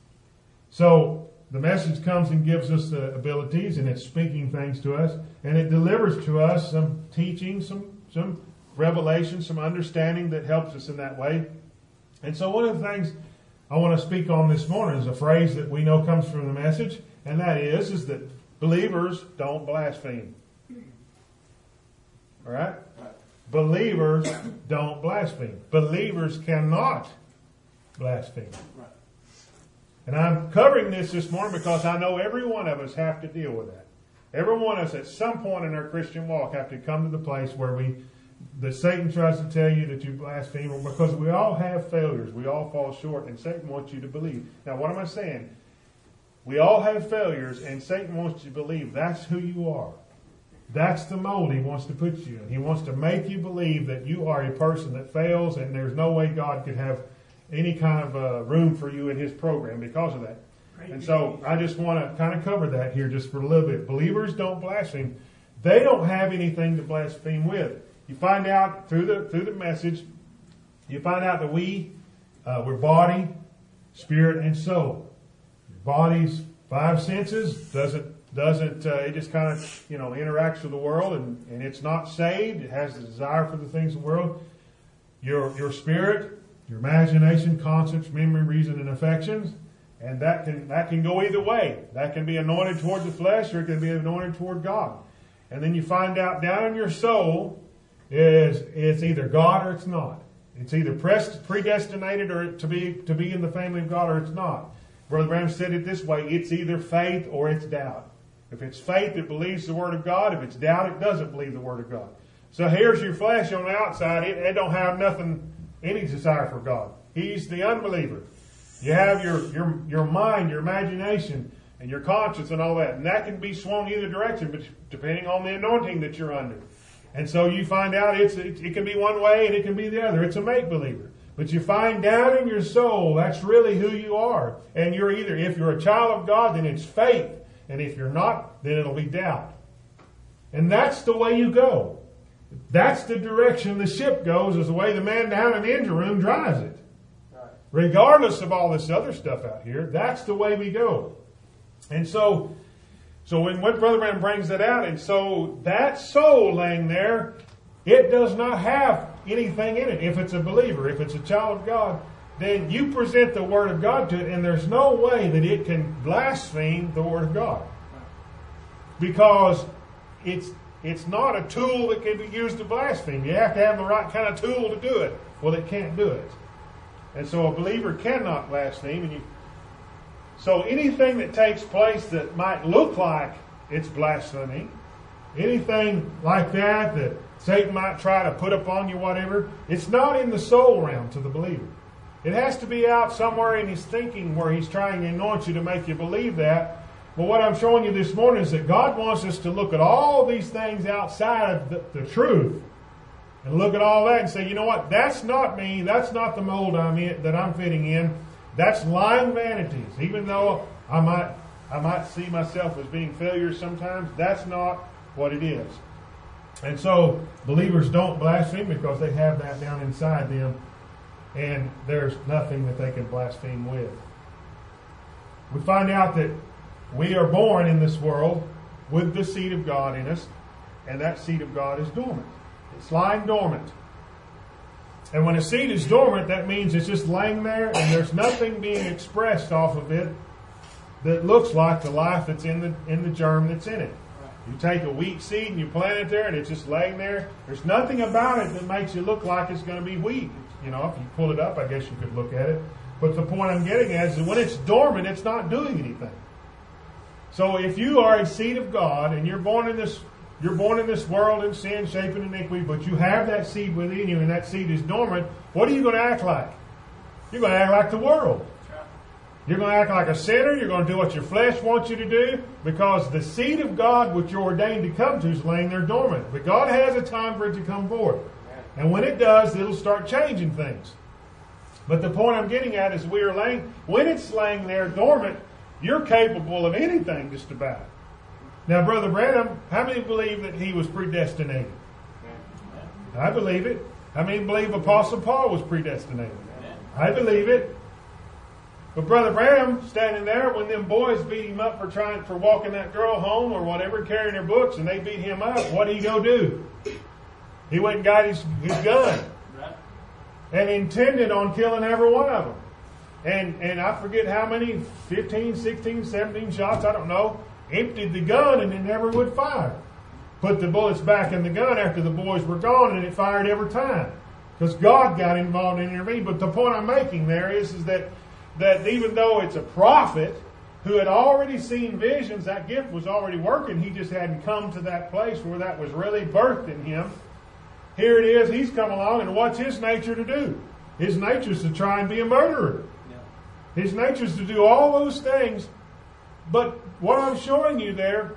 So the message comes and gives us the abilities, and it's speaking things to us, and it delivers to us some teaching, some revelation, some understanding that helps us in that way. And so one of the things I want to speak on this morning is a phrase that we know comes from the message, and that is that believers don't blaspheme. All right? Believers don't blaspheme. Believers cannot blaspheme. And I'm covering this morning because I know every one of us have to deal with that. Every one of us at some point in our Christian walk have to come to the place where that Satan tries to tell you that you blaspheme, because we all have failures. We all fall short, and Satan wants you to believe. Now, what am I saying? We all have failures, and Satan wants you to believe that's who you are. That's the mold he wants to put you in. He wants to make you believe that you are a person that fails, and there's no way God could have any kind of room for you in His program because of that. And so I just want to kind of cover that here just for a little bit. Believers don't blaspheme. They don't have anything to blaspheme with. You find out through the message, you find out that we're body, spirit, and soul. Your body's five senses doesn't it just kind of interacts with the world, and it's not saved. It has the desire for the things of the world. Your spirit, your imagination, conscience, memory, reason, and affections, and that can go either way. That can be anointed toward the flesh, or it can be anointed toward God. And then you find out down in your soul it's either God or it's not. It's either predestinated or to be in the family of God, or it's not. Brother Branham said it this way: it's either faith or it's doubt. If it's faith, it believes the Word of God. If it's doubt, it doesn't believe the Word of God. So here's your flesh on the outside. It don't have any desire for God. He's the unbeliever. You have your mind, your imagination, and your conscience and all that. And that can be swung either direction, but depending on the anointing that you're under. And so you find out it can be one way and it can be the other. It's a make-believer. But you find down in your soul, that's really who you are. And if you're a child of God, then it's faith. And if you're not, then it'll be doubt. And that's the way you go. That's the direction the ship goes, is the way the man down in the engine room drives it. Right. Regardless of all this other stuff out here, that's the way we go. And so when Brother Branham brings that out, and so that soul laying there, it does not have anything in it. If it's a believer, if it's a child of God, then you present the Word of God to it, and there's no way that it can blaspheme the Word of God. Because it's not a tool that can be used to blaspheme. You have to have the right kind of tool to do it. Well, it can't do it. And so a believer cannot blaspheme. So anything that takes place that might look like it's blasphemy. Anything like that that Satan might try to put upon you, whatever, it's not in the soul realm to the believer. It has to be out somewhere in his thinking where he's trying to anoint you to make you believe that. But what I'm showing you this morning is that God wants us to look at all these things outside of the truth and look at all that and say, you know what, that's not me, that's not the mold that I'm fitting in. That's lying vanities. Even though I might see myself as being failure sometimes, that's not what it is. And so believers don't blaspheme because they have that down inside them, and there's nothing that they can blaspheme with. We find out that we are born in this world with the seed of God in us, and that seed of God is dormant. It's lying dormant. And when a seed is dormant, that means it's just laying there and there's nothing being expressed off of it that looks like the life that's in the germ that's in it. You take a wheat seed and you plant it there and it's just laying there. There's nothing about it that makes it look like it's going to be wheat. You know, if you pull it up, I guess you could look at it. But the point I'm getting at is that when it's dormant, it's not doing anything. So if you are a seed of God and you're born in this world in sin, shape, and iniquity, but you have that seed within you and that seed is dormant, what are you going to act like? You're going to act like the world. You're going to act like a sinner. You're going to do what your flesh wants you to do because the seed of God, which you're ordained to come to, is laying there dormant. But God has a time for it to come forth. And when it does, it'll start changing things. But the point I'm getting at is when it's laying there dormant, you're capable of anything just about. Now, Brother Branham, how many believe that he was predestinated? I believe it. How many believe Apostle Paul was predestinated? I believe it. But Brother Branham standing there when them boys beat him up for walking that girl home or whatever, carrying her books, and they beat him up, what did he go do? He went and got his gun and intended on killing every one of them. And I forget how many, 15, 16, 17 shots, I don't know, emptied the gun and it never would fire. Put the bullets back in the gun after the boys were gone and it fired every time. Because God got involved and intervened. But the point I'm making there is that even though it's a prophet who had already seen visions, that gift was already working. He just hadn't come to that place where that was really birthed in him. Here it is, he's come along, and what's his nature to do? His nature is to try and be a murderer. Yeah. His nature is to do all those things. But what I'm showing you there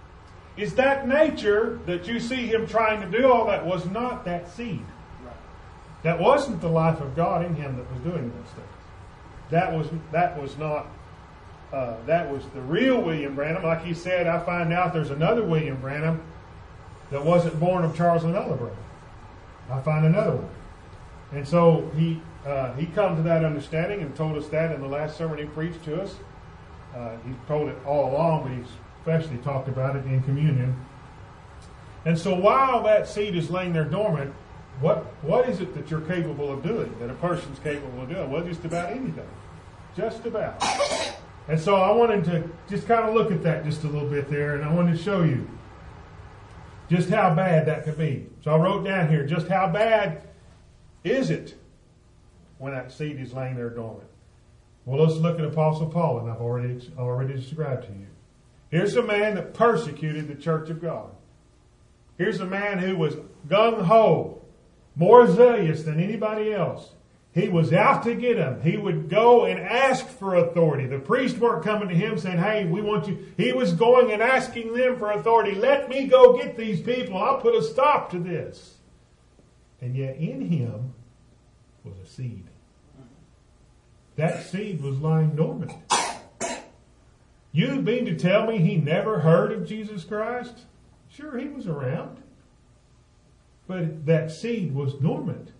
is that nature that you see him trying to do all that was not that seed. Right. That wasn't the life of God in him that was doing those things. That was not. That was the real William Branham. Like he said, I find out there's another William Branham that wasn't born of Charles and Ella Branham. I find another one. And so he come to that understanding and told us that in the last sermon he preached to us. He told it all along, but he especially talked about it in communion. And so while that seed is laying there dormant, what is it that you're capable of doing, that a person's capable of doing? Well, just about anything. Just about. And so I wanted to just kind of look at that just a little bit there, and I wanted to show you just how bad that could be. So I wrote down here, just how bad is it when that seed is laying there dormant? Well, let's look at Apostle Paul, and I've already described to you. Here's a man that persecuted the church of God. Here's a man who was gung-ho, more zealous than anybody else. He was out to get them. He would go and ask for authority. The priests weren't coming to him saying, hey, we want you. He was going and asking them for authority. Let me go get these people. I'll put a stop to this. And yet in him was a seed. That seed was lying dormant. You mean to tell me he never heard of Jesus Christ? Sure, he was around. But that seed was dormant.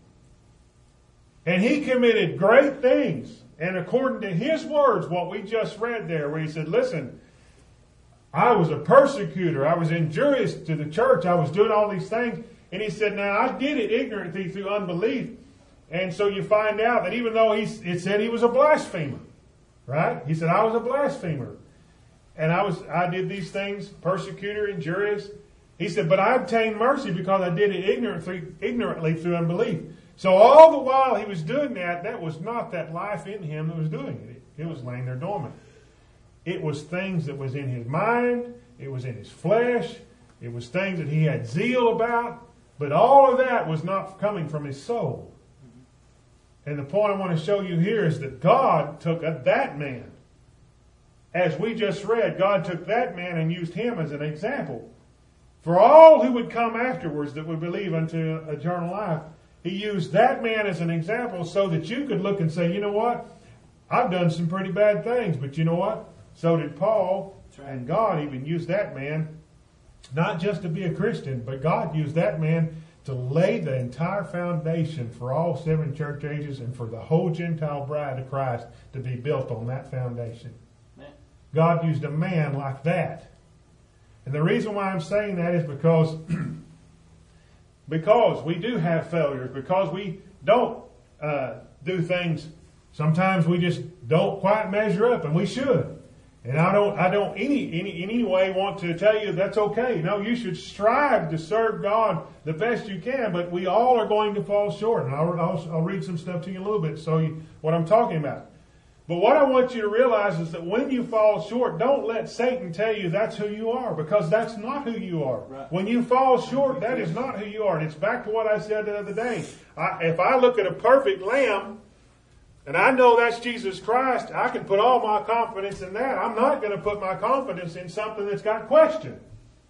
And he committed great things. And according to his words, what we just read there, where he said, listen, I was a persecutor. I was injurious to the church. I was doing all these things. And he said, now I did it ignorantly through unbelief. And so you find out that even though it said he was a blasphemer, right? He said, I was a blasphemer. And I did these things, persecutor, injurious. He said, but I obtained mercy because I did it ignorantly through unbelief. So all the while he was doing that was not that life in him that was doing it. It was laying there dormant. It was things that was in his mind. It was in his flesh. It was things that he had zeal about. But all of that was not coming from his soul. And the point I want to show you here is that God took that man. As we just read, God took that man and used him as an example. For all who would come afterwards that would believe unto eternal life, he used that man as an example so that you could look and say, you know what? I've done some pretty bad things, but you know what? So did Paul. And God even used that man, not just to be a Christian, but God used that man to lay the entire foundation for all 7 church ages and for the whole Gentile bride of Christ to be built on that foundation. God used a man like that. And the reason why I'm saying that is because we do have failures, because we don't do things. Sometimes we just don't quite measure up, and we should. And I don't in any way want to tell you that's okay. No, you should strive to serve God the best you can, but we all are going to fall short. And I'll read some stuff to you in a little bit, so what I'm talking about. But what I want you to realize is that when you fall short, don't let Satan tell you that's who you are, because that's not who you are. Right. When you fall short, that is not who you are. And it's back to what I said the other day. If I look at a perfect lamb, and I know that's Jesus Christ, I can put all my confidence in that. I'm not going to put my confidence in something that's got question.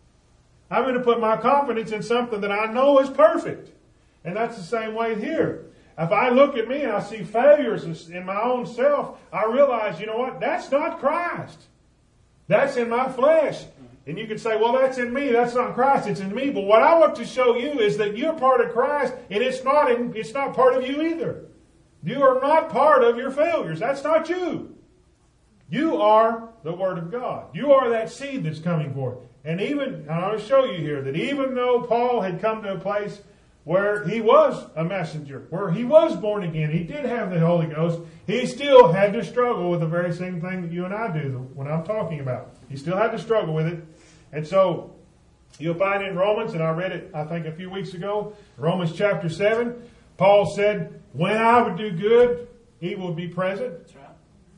I'm going to put my confidence in something that I know is perfect. And that's the same way here. If I look at me and I see failures in my own self, I realize, you know what? That's not Christ. That's in my flesh. And you can say, well, that's in me. That's not Christ. It's in me. But what I want to show you is that you're part of Christ, and it's not part of you either. You are not part of your failures. That's not you. You are the Word of God. You are that seed that's coming forth. And I want to show you here that even though Paul had come to a place where he was a messenger, where he was born again, he did have the Holy Ghost, he still had to struggle with the very same thing that you and I do, what I'm talking about. He still had to struggle with it. And so you'll find in Romans, and I read it, I think, a few weeks ago, Romans chapter 7, Paul said, when I would do good, evil would be present. That's right.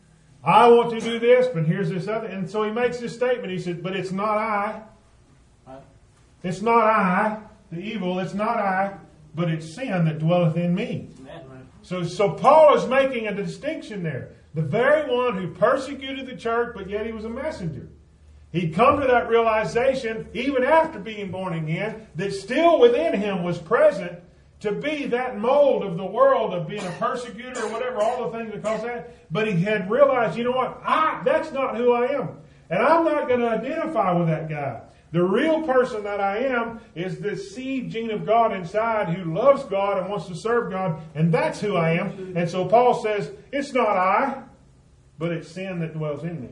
I want to do this, but here's this other. And so he makes this statement. He said, but it's not I. Right. It's not I, the evil. It's not I, but it's sin that dwelleth in me. Right. So Paul is making a distinction there. The very one who persecuted the church, but yet he was a messenger. He'd come to that realization, even after being born again, that still within him was present to be that mold of the world of being a persecutor or whatever, all the things that cause that. But he had realized, you know what, that's not who I am. And I'm not going to identify with that guy. The real person that I am is this seed gene of God inside who loves God and wants to serve God. And that's who I am. And so Paul says, it's not I, but it's sin that dwells in me.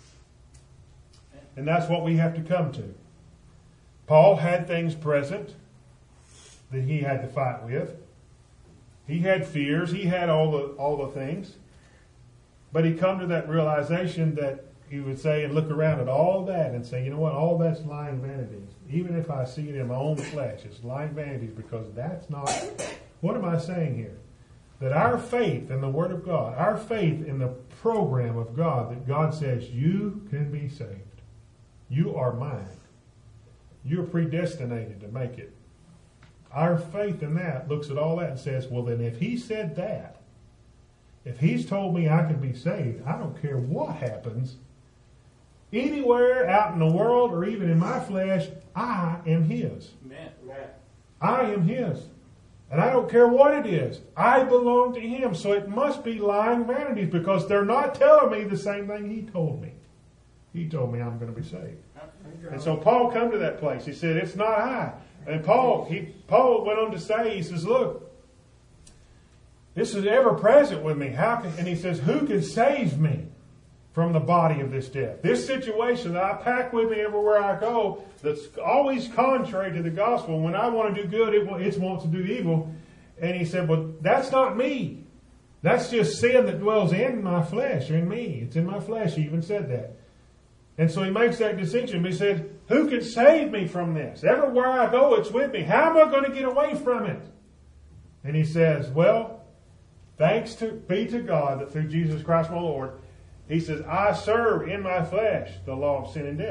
And that's what we have to come to. Paul had things present that he had to fight with. He had fears. He had all the things. But he come to that realization that he would say and look around at all that and say, you know what, all that's lying vanities. Even if I see it in my own flesh, it's lying vanities, because that's not... What am I saying here? That our faith in the Word of God, our faith in the program of God, that God says you can be saved. You are mine. You're predestinated to make it. Our faith in that looks at all that and says, well, then if he said that, if he's told me I can be saved, I don't care what happens. Anywhere out in the world or even in my flesh, I am his. Amen. I am his. And I don't care what it is. I belong to him. So it must be lying vanities, because they're not telling me the same thing he told me. He told me I'm going to be saved. And so Paul come to that place. He said, it's not I. And Paul went on to say, he says, look, this is ever present with me. And he says, who can save me from the body of this death? This situation that I pack with me everywhere I go, that's always contrary to the gospel. When I want to do good, it wants to do evil. And he said, well, that's not me. That's just sin that dwells in my flesh, or in me. It's in my flesh. He even said that. And so he makes that distinction. He said, who can save me from this? Everywhere I go, it's with me. How am I going to get away from it? And he says, well, thanks be to God that through Jesus Christ my Lord, he says, I serve in my flesh the law of sin and death.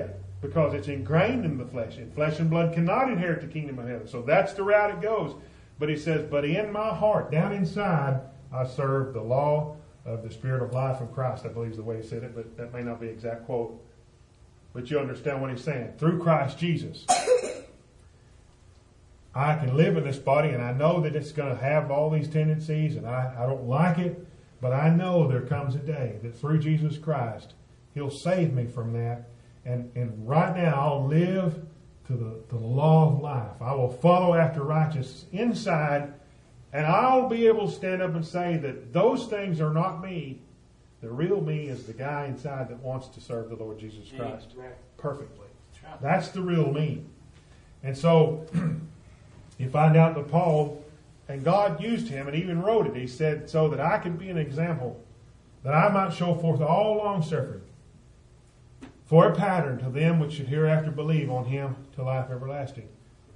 because it's ingrained in the flesh. And flesh and blood cannot inherit the kingdom of heaven. So that's the route it goes. But he says, but in my heart, down inside, I serve the law of the Spirit of life of Christ. I believe is the way he said it, but that may not be an exact quote. But you understand what he's saying. Through Christ Jesus, I can live in this body, and I know that it's going to have all these tendencies, and I don't like it, but I know there comes a day that through Jesus Christ, he'll save me from that. And right now, I'll live to the law of life. I will follow after righteousness inside, and I'll be able to stand up and say that those things are not me. The real me is the guy inside that wants to serve the Lord Jesus Christ perfectly. That's the real me. And so you find out that Paul, and God used him and even wrote it. He said, so that I could be an example, that I might show forth all long-suffering, for a pattern to them which should hereafter believe on him to life everlasting.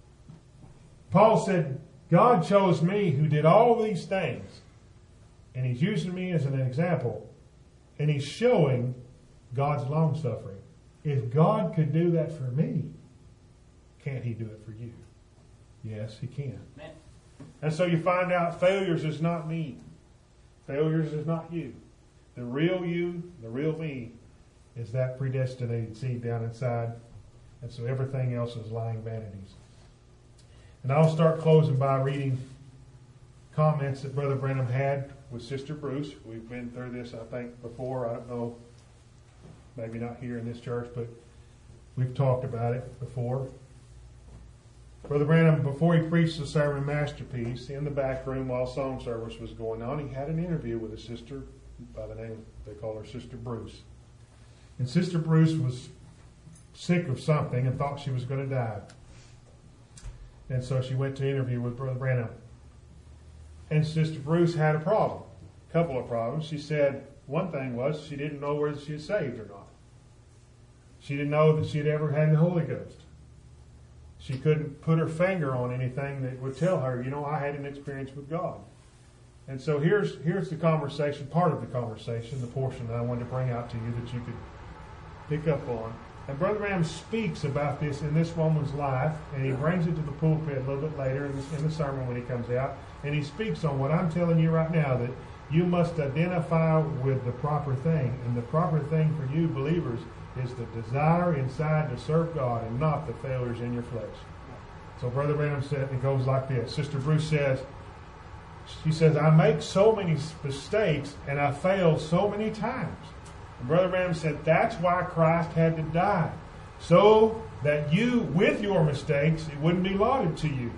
Paul said, God chose me who did all these things, and he's using me as an example, and he's showing God's long-suffering. If God could do that for me, can't he do it for you? Yes, he can. Amen. And so you find out failures is not me. Failures is not you. The real you, the real me, is that predestinated seed down inside. And so everything else is lying vanities. And I'll start closing by reading comments that Brother Branham had with Sister Bruce. We've been through this, I think, before. I don't know, maybe not here in this church, but we've talked about it before. Brother Branham, before he preached the sermon Masterpiece, in the back room while song service was going on, he had an interview with a sister by the name, they call her Sister Bruce. And Sister Bruce was sick of something and thought she was going to die. And so she went to interview with Brother Branham. And Sister Bruce had a problem, a couple of problems. She said one thing was she didn't know whether she was saved or not. She didn't know that she'd ever had the Holy Ghost. She couldn't put her finger on anything that would tell her, I had an experience with God. And so here's the conversation, part of the conversation, the portion that I wanted to bring out to you that you could pick up on. And Brother Branham speaks about this in this woman's life, and he brings it to the pulpit a little bit later in the sermon when he comes out, and he speaks on what I'm telling you right now, that you must identify with the proper thing. And the proper thing for you believers is the desire inside to serve God and not the failures in your flesh. So Brother Branham said, it goes like this. Sister Bruce says, she says, I make so many mistakes and I fail so many times. And Brother Branham said, that's why Christ had to die. So that you, with your mistakes, it wouldn't be lauded to you.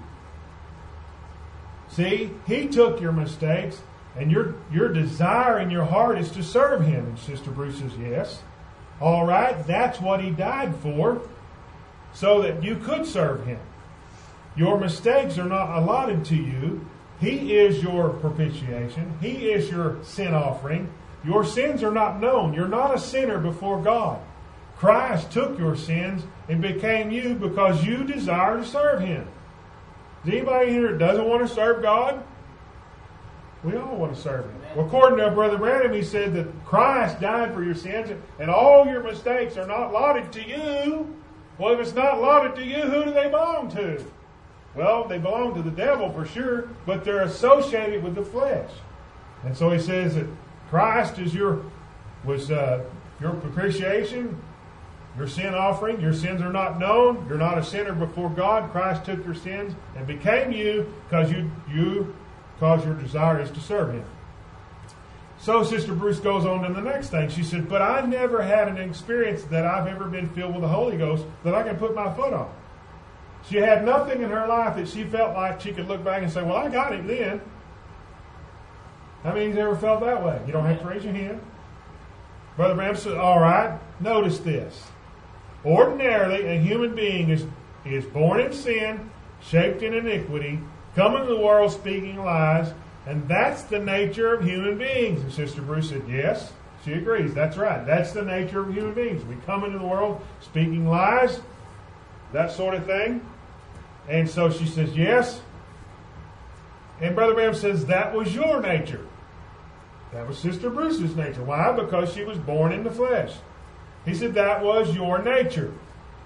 See, he took your mistakes, and your desire in your heart is to serve him. And Sister Bruce says, yes. All right, that's what he died for, so that you could serve him. Your mistakes are not allotted to you. He is your propitiation. He is your sin offering. Your sins are not known. You're not a sinner before God. Christ took your sins and became you because you desire to serve him. Is anybody here that doesn't want to serve God? We all want to serve him. Well, according to Brother Branham, he said that Christ died for your sins and all your mistakes are not allotted to you. Well, if it's not allotted to you, who do they belong to? Well, they belong to the devil for sure, but they're associated with the flesh. And so he says that Christ is your propitiation, your sin offering. Your sins are not known. You're not a sinner before God. Christ took your sins and became you because your desire is to serve him. So Sister Bruce goes on to the next thing. She said, but I never had an experience that I've ever been filled with the Holy Ghost that I can put my foot on. She had nothing in her life that she felt like she could look back and say, well, I got it then. How many of you ever felt that way? You don't have to raise your hand. Brother Branham said, all right, notice this. Ordinarily, a human being is born in sin, shaped in iniquity, come into the world speaking lies, and that's the nature of human beings. And Sister Bruce said, yes, she agrees. That's right. That's the nature of human beings. We come into the world speaking lies, that sort of thing. And so she says, yes. And Brother Branham says, that was your nature. That was Sister Bruce's nature. Why? Because she was born in the flesh. He said, that was your nature.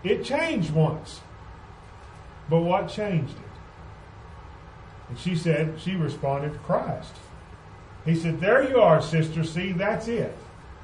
It changed once. But what changed it? And she responded, Christ. He said, there you are, sister. See, that's it.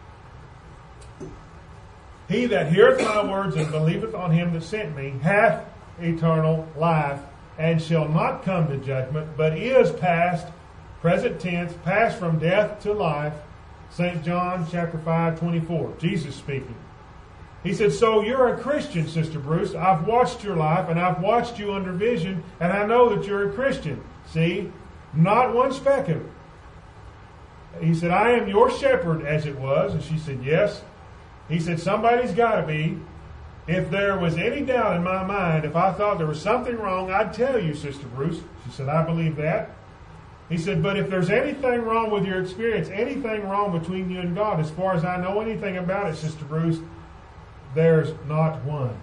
He that heareth my words and believeth on him that sent me hath eternal life, and shall not come to judgment, but is passed, present tense, passed from death to life. St. John chapter 5:24. Jesus speaking. He said, so you're a Christian, Sister Bruce. I've watched your life, and I've watched you under vision, and I know that you're a Christian. See? Not one speck of it. He said, I am your shepherd, as it was. And she said, yes. He said, somebody's got to be. If there was any doubt in my mind, if I thought there was something wrong, I'd tell you, Sister Bruce. She said, I believe that. He said, but if there's anything wrong with your experience, anything wrong between you and God, as far as I know anything about it, Sister Bruce, there's not one.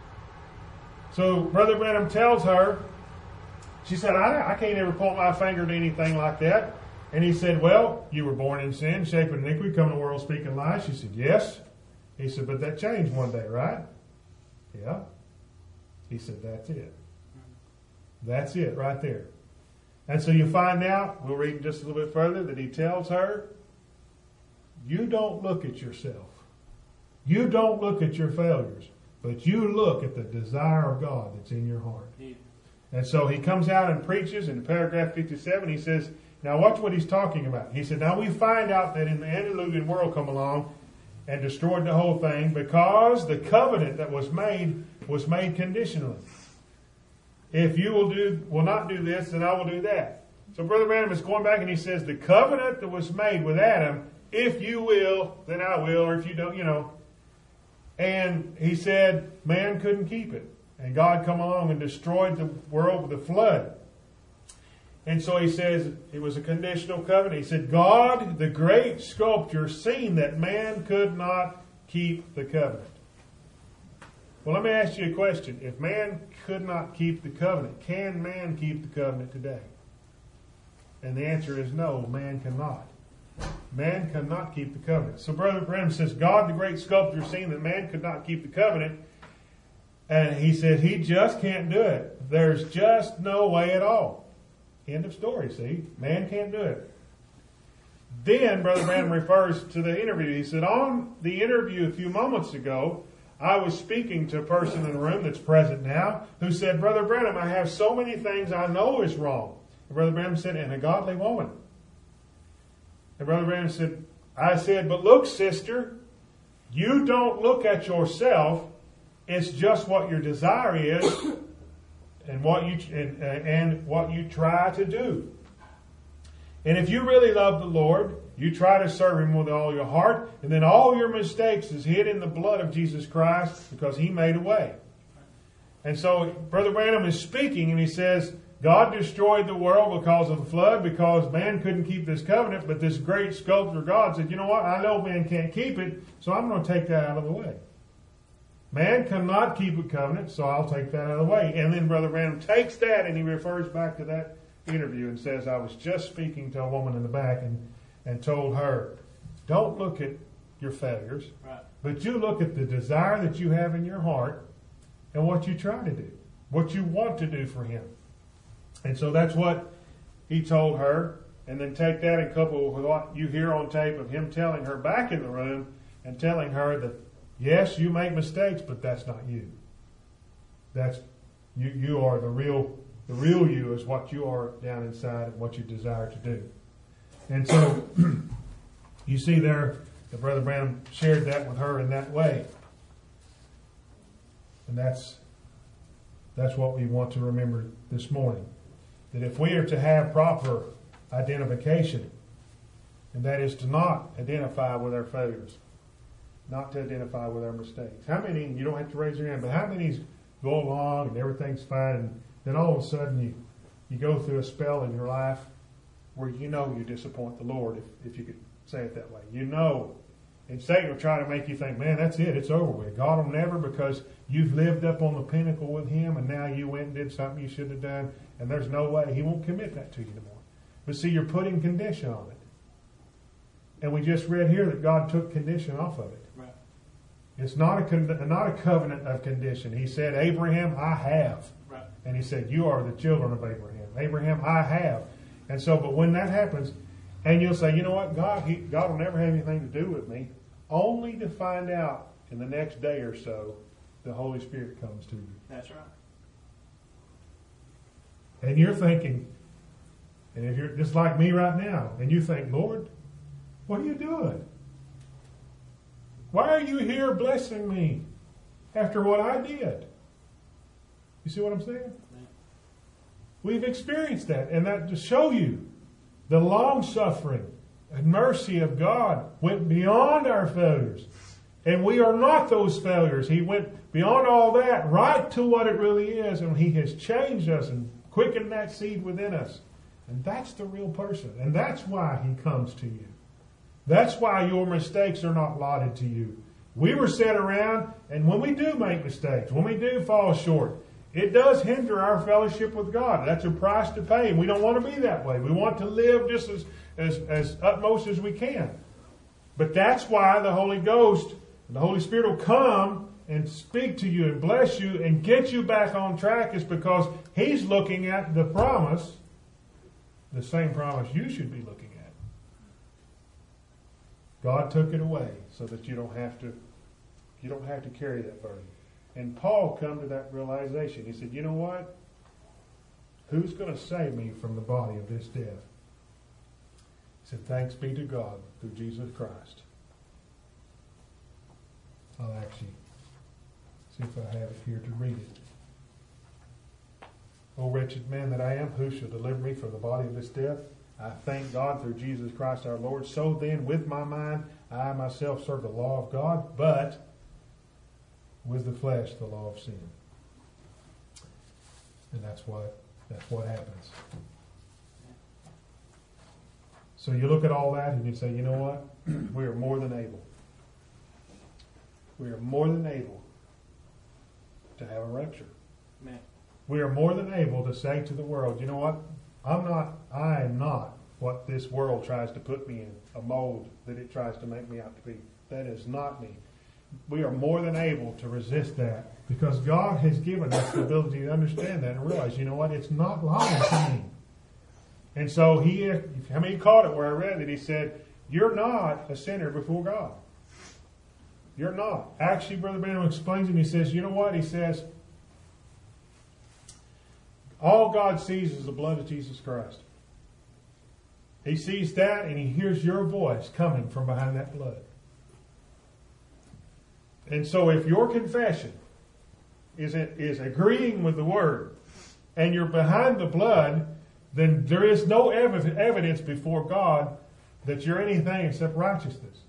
So Brother Branham tells her, she said, I can't ever point my finger to anything like that. And he said, well, you were born in sin, shaped in iniquity, come to the world speaking lies. She said, yes. He said, but that changed one day, right? Yeah. He said, that's it. That's it right there. And so you find out, we'll read just a little bit further, that he tells her, you don't look at yourself. You don't look at your failures, but you look at the desire of God that's in your heart. Yeah. And so he comes out and preaches in paragraph 57. He says, now watch what he's talking about. He said, now we find out that in the antediluvian world come along and destroyed the whole thing because the covenant that was made conditionally. If you will not do this, then I will do that. So Brother Branham is going back and he says, the covenant that was made with Adam, if you will, then I will, or if you don't, And he said, man couldn't keep it. And God come along and destroyed the world with a flood. And so he says, it was a conditional covenant. He said, God, the great sculptor, seen that man could not keep the covenant. Well, let me ask you a question. If man could not keep the covenant, can man keep the covenant today? And the answer is no, man cannot. Man cannot keep the covenant. So Brother Branham says, God, the great sculptor, seen that man could not keep the covenant. And he said, he just can't do it. There's just no way at all. End of story, see? Man can't do it. Then Brother Branham refers to the interview. He said, on the interview a few moments ago, I was speaking to a person in the room that's present now who said, Brother Branham, I have so many things I know is wrong. And Brother Branham said, and a godly woman. And Brother Branham said, I said, but look, sister, you don't look at yourself. It's just what your desire is and what you try to do. And if you really love the Lord, you try to serve Him with all your heart, and then all your mistakes is hid in the blood of Jesus Christ because He made a way. And so Brother Branham is speaking and he says, God destroyed the world because of the flood, because man couldn't keep this covenant, but this great sculptor God said, you know what, I know man can't keep it, so I'm going to take that out of the way. Man cannot keep a covenant, so I'll take that out of the way. And then Brother Branham takes that and he refers back to that interview and says, I was just speaking to a woman in the back and told her, don't look at your failures, right, but you look at the desire that you have in your heart and what you try to do, what you want to do for Him. And so that's what he told her. And then take that and couple with what you hear on tape of him telling her back in the room and telling her that, yes, you make mistakes, but that's not you. That's you are the real you is what you are down inside and what you desire to do. And so you see there that Brother Branham shared that with her in that way. And that's what we want to remember this morning. That if we are to have proper identification, and that is to not identify with our failures, not to identify with our mistakes. How many, you don't have to raise your hand, but how many go along and everything's fine, and then all of a sudden you go through a spell in your life where you know you disappoint the Lord, if you could say it that way. You know, and Satan will try to make you think, man, that's it, it's over with. God will never, because you've lived up on the pinnacle with Him, and now you went and did something you should have done, and there's no way. He won't commit that to you anymore. But see, you're putting condition on it. And we just read here that God took condition off of it. Right. It's not not a covenant of condition. He said, Abraham, I have. Right. And he said, you are the children of Abraham. Abraham, I have. And so, but when that happens, and you'll say, you know what, God will never have anything to do with me, only to find out in the next day or so, the Holy Spirit comes to you. That's right. And you're thinking, and if you're just like me right now, and you think, Lord, what are you doing? Why are you here blessing me after what I did? You see what I'm saying? We've experienced that, and that to show you the long suffering and mercy of God went beyond our failures. And we are not those failures. He went beyond all that, right to what it really is, and He has changed us and quickened that seed within us. And that's the real person. And that's why He comes to you. That's why your mistakes are not allotted to you. We were set around, and when we do make mistakes, when we do fall short, it does hinder our fellowship with God. That's a price to pay, and we don't want to be that way. We want to live just as utmost as we can. But that's why the Holy Ghost, the Holy Spirit will come and speak to you and bless you and get you back on track, is because He's looking at the promise, the same promise you should be looking at. God took it away so that you don't have to carry that burden. And Paul come to that realization. He said, you know what? Who's going to save me from the body of this death? He said, thanks be to God through Jesus Christ. I'll actually see if I have it here to read it. O wretched man that I am, who shall deliver me from the body of this death? I thank God through Jesus Christ our Lord. So then, with my mind, I myself serve the law of God, but with the flesh, the law of sin. And that's what happens. So you look at all that and you say, you know what? We are more than able. We are more than able to have a rapture. Amen. We are more than able to say to the world, you know what? I am not what this world tries to put me in, a mold that it tries to make me out to be. That is not me. We are more than able to resist that, because God has given us the ability to understand that and realize, you know what? It's not lying to me. And so how many caught it where I read it? He said, you're not a sinner before God. You're not. Actually, Brother Branham explains it. He says, you know what? He says, all God sees is the blood of Jesus Christ. He sees that, and He hears your voice coming from behind that blood. And so if your confession is agreeing with the Word, and you're behind the blood, then there is no evidence before God that you're anything except righteousness.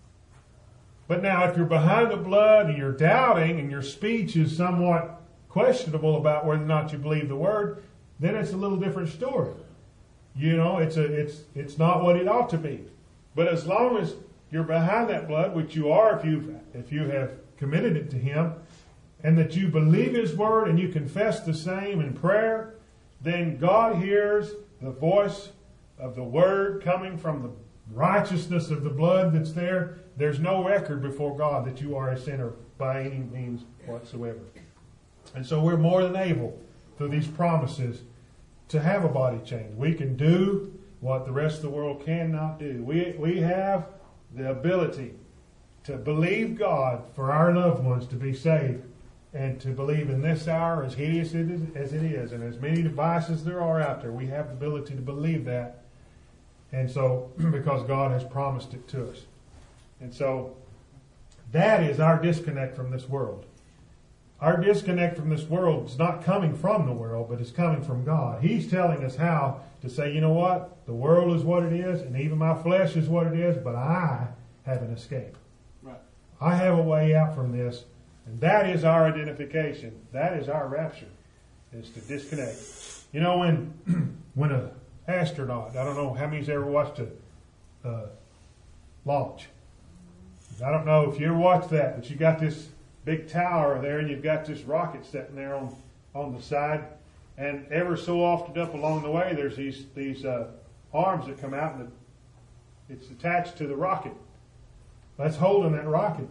But now if you're behind the blood and you're doubting and your speech is somewhat questionable about whether or not you believe the Word, then it's a little different story. You know, it's not what it ought to be. But as long as you're behind that blood, which you are if you have committed it to Him, and that you believe His Word and you confess the same in prayer, then God hears the voice of the Word coming from the righteousness of the blood that's there. There's no record before God that you are a sinner by any means whatsoever. And so we're more than able, through these promises, to have a body change. We can do what the rest of the world cannot do. We have the ability to believe God for our loved ones to be saved, and to believe in this hour, as hideous as it is, and as many devices there are out there, we have the ability to believe that. And so, because God has promised it to us. And so, that is our disconnect from this world. Our disconnect from this world is not coming from the world, but it's coming from God. He's telling us how to say, you know what? The world is what it is, and even my flesh is what it is, but I have an escape. Right. I have a way out from this, and that is our identification. That is our rapture, is to disconnect. You know, when an astronaut, I don't know how many's ever watched a launch. I don't know if you ever watched that, but you got this big tower there, and you've got this rocket sitting there on the side, and ever so often up along the way, there's these arms that come out, and it's attached to the rocket. That's holding that rocket there. Of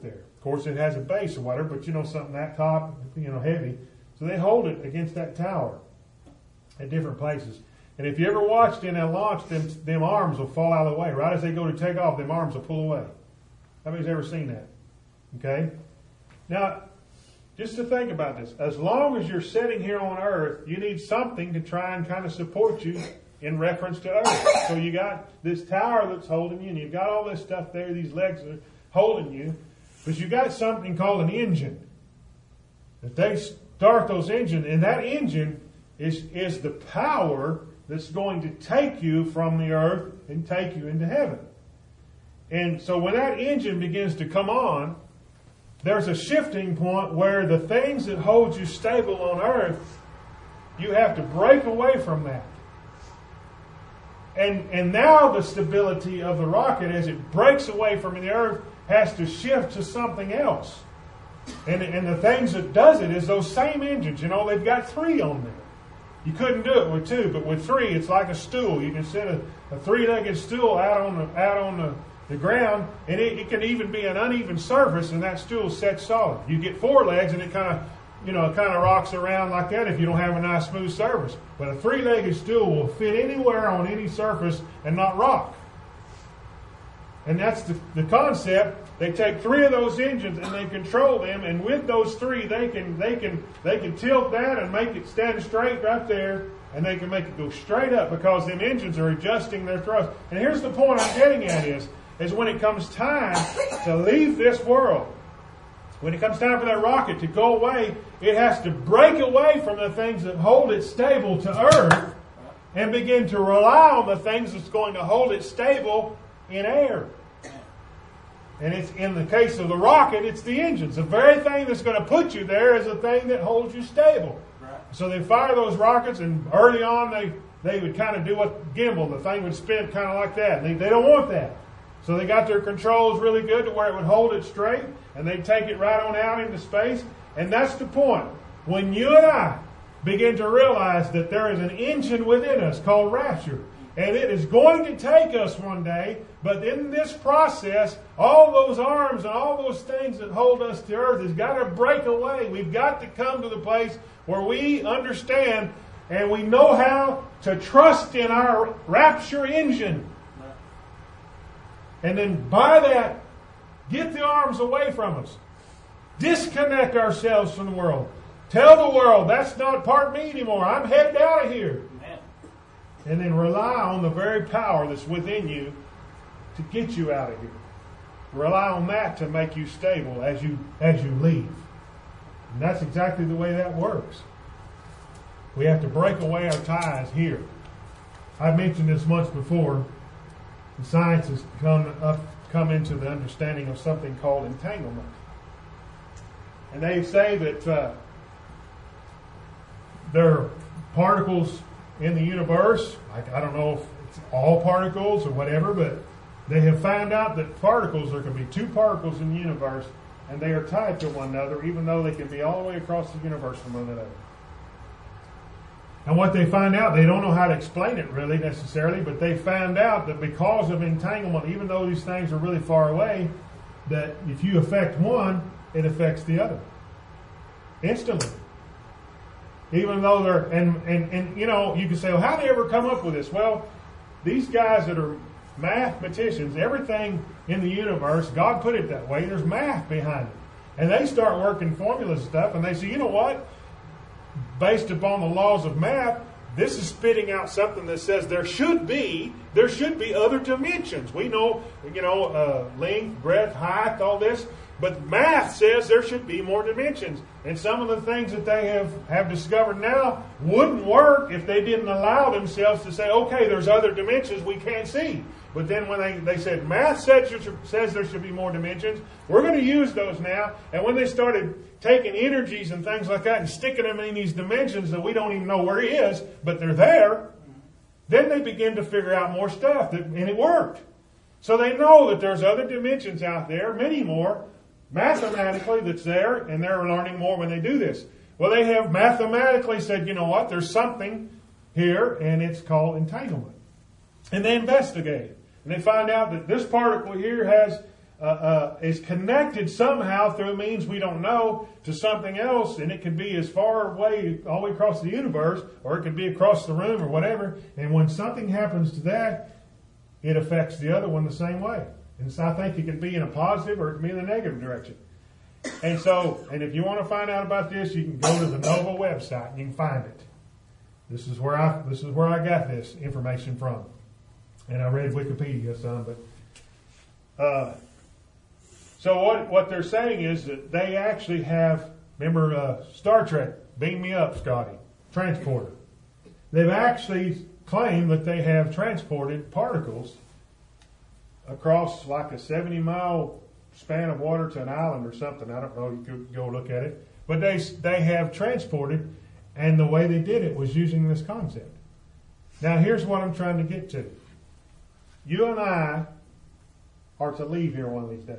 course, it has a base or whatever, but something that top, heavy. So they hold it against that tower at different places. And if you ever watched in a launch, them arms will fall out of the way. Right as they go to take off, them arms will pull away. Nobody's ever seen that. Okay? Now, just to think about this. As long as you're sitting here on earth, you need something to try and kind of support you in reference to earth. So you got this tower that's holding you, and you've got all this stuff there, these legs are holding you. But you've got something called an engine. If they start those engines, and that engine is the power that's going to take you from the earth and take you into heaven. And so when that engine begins to come on, there's a shifting point where the things that hold you stable on earth, you have to break away from that. And now the stability of the rocket, as it breaks away from the earth, has to shift to something else. And the things that does it is those same engines. They've got 3 on there. You couldn't do it with 2, but with 3, it's like a stool. You can set a 3-legged stool out on the ground, and it can even be an uneven surface, and that stool sets solid. You get 4 legs, and it kind of rocks around like that if you don't have a nice smooth surface. But a 3-legged stool will fit anywhere on any surface and not rock. And that's the concept. They take 3 of those engines and they control them, and with those 3, they can tilt that and make it stand straight right there, and they can make it go straight up because them engines are adjusting their thrust. And here's the point I'm getting at is when it comes time to leave this world, when it comes time for that rocket to go away, it has to break away from the things that hold it stable to earth and begin to rely on the things that's going to hold it stable in air. And it's in the case of the rocket, it's the engines. The very thing that's going to put you there is the thing that holds you stable. Right. So they fire those rockets, and early on they would kind of do what gimbal. The thing would spin kind of like that. They don't want that. So they got their controls really good to where it would hold it straight, and they'd take it right on out into space. And that's the point. When you and I begin to realize that there is an engine within us called rapture, and it is going to take us one day, but in this process, all those arms and all those things that hold us to earth has got to break away. We've got to come to the place where we understand and we know how to trust in our rapture engine. And then by that, get the arms away from us. Disconnect ourselves from the world. Tell the world, that's not part of me anymore. I'm headed out of here. And then rely on the very power that's within you to get you out of here. Rely on that to make you stable as you leave. And that's exactly the way that works. We have to break away our ties I've mentioned this once before. The science has come into the understanding of something called entanglement. And they say that there are particles in the universe. I don't know if it's all particles or whatever, but they have found out that there can be 2 particles in the universe, and they are tied to one another, even though they can be all the way across the universe from one another. And what they find out, they don't know how to explain it really necessarily, but they found out that because of entanglement, even though these things are really far away, that if you affect one, it affects the other instantly. Even though they're, and you can say, well, how did they ever come up with this? Well, these guys that are mathematicians, everything in the universe, God put it that way, there's math behind it. And they start working formulas and stuff, and they say, you know what? Based upon the laws of math, this is spitting out something that says there should be other dimensions. We know, length, breadth, height, all this. But math says there should be more dimensions. And some of the things that they have discovered now wouldn't work if they didn't allow themselves to say, okay, there's other dimensions we can't see. But then when they said math says there should be more dimensions, we're going to use those now. And when they started taking energies and things like that and sticking them in these dimensions that we don't even know where it is, but they're there, then they begin to figure out more stuff, and it worked. So they know that there's other dimensions out there, many more, mathematically that's there, and they're learning more when they do this. Well, they have mathematically said, you know what, there's something here, and it's called entanglement. And they investigate. And they find out that this particle here has is connected somehow through means we don't know to something else, and it could be as far away, all the way across the universe, or it could be across the room or whatever. And when something happens to that, it affects the other one the same way. And so I think it can be in a positive or it can be in a negative direction. And if you want to find out about this, you can go to the NOVA website and you can find it. This is where I got this information from. And I read Wikipedia some, but so what they're saying is that they actually have, remember Star Trek, Beam Me Up, Scotty, transporter. They've actually claimed that they have transported particles across like a 70-mile span of water to an island or something. I don't know. You could go look at it. But they have transported, and the way they did it was using this concept. Now, here's what I'm trying to get to. You and I are to leave here one of these days.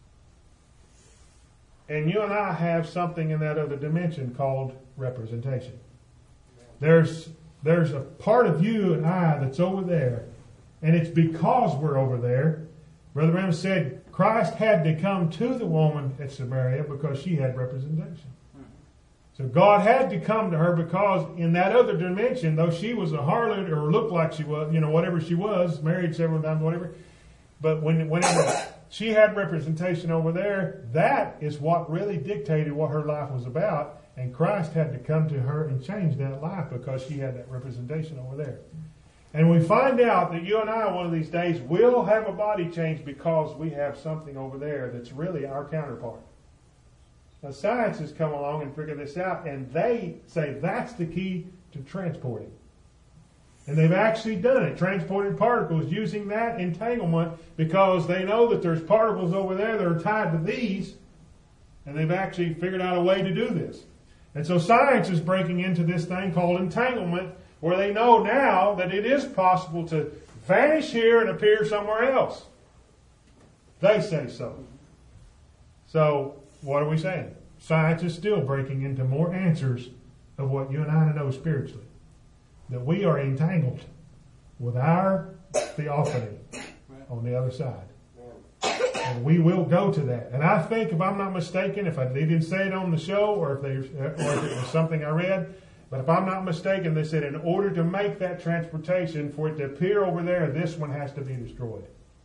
And you and I have something in that other dimension called representation. There's a part of you and I that's over there, and it's because we're over there. Brother Branham said Christ had to come to the woman at Samaria because she had representation. So God had to come to her because in that other dimension, though she was a harlot or looked like she was, whatever she was, married several times, whatever, but whenever she had representation over there, that is what really dictated what her life was about. And Christ had to come to her and change that life because she had that representation over there. And we find out that you and I one of these days will have a body change because we have something over there that's really our counterpart. Now science has come along and figured this out, and they say that's the key to transporting. And they've actually done it, transported particles using that entanglement because they know that there's particles over there that are tied to these, and they've actually figured out a way to do this. And so science is breaking into this thing called entanglement, where they know now that it is possible to vanish here and appear somewhere else. They say so. So, what are we saying? Science is still breaking into more answers of what you and I know spiritually. That we are entangled with our theophany on the other side. And we will go to that. And I think, if I'm not mistaken, they didn't say it on the show or if it was something I read, but if I'm not mistaken, they said in order to make that transportation, for it to appear over there, this one has to be destroyed.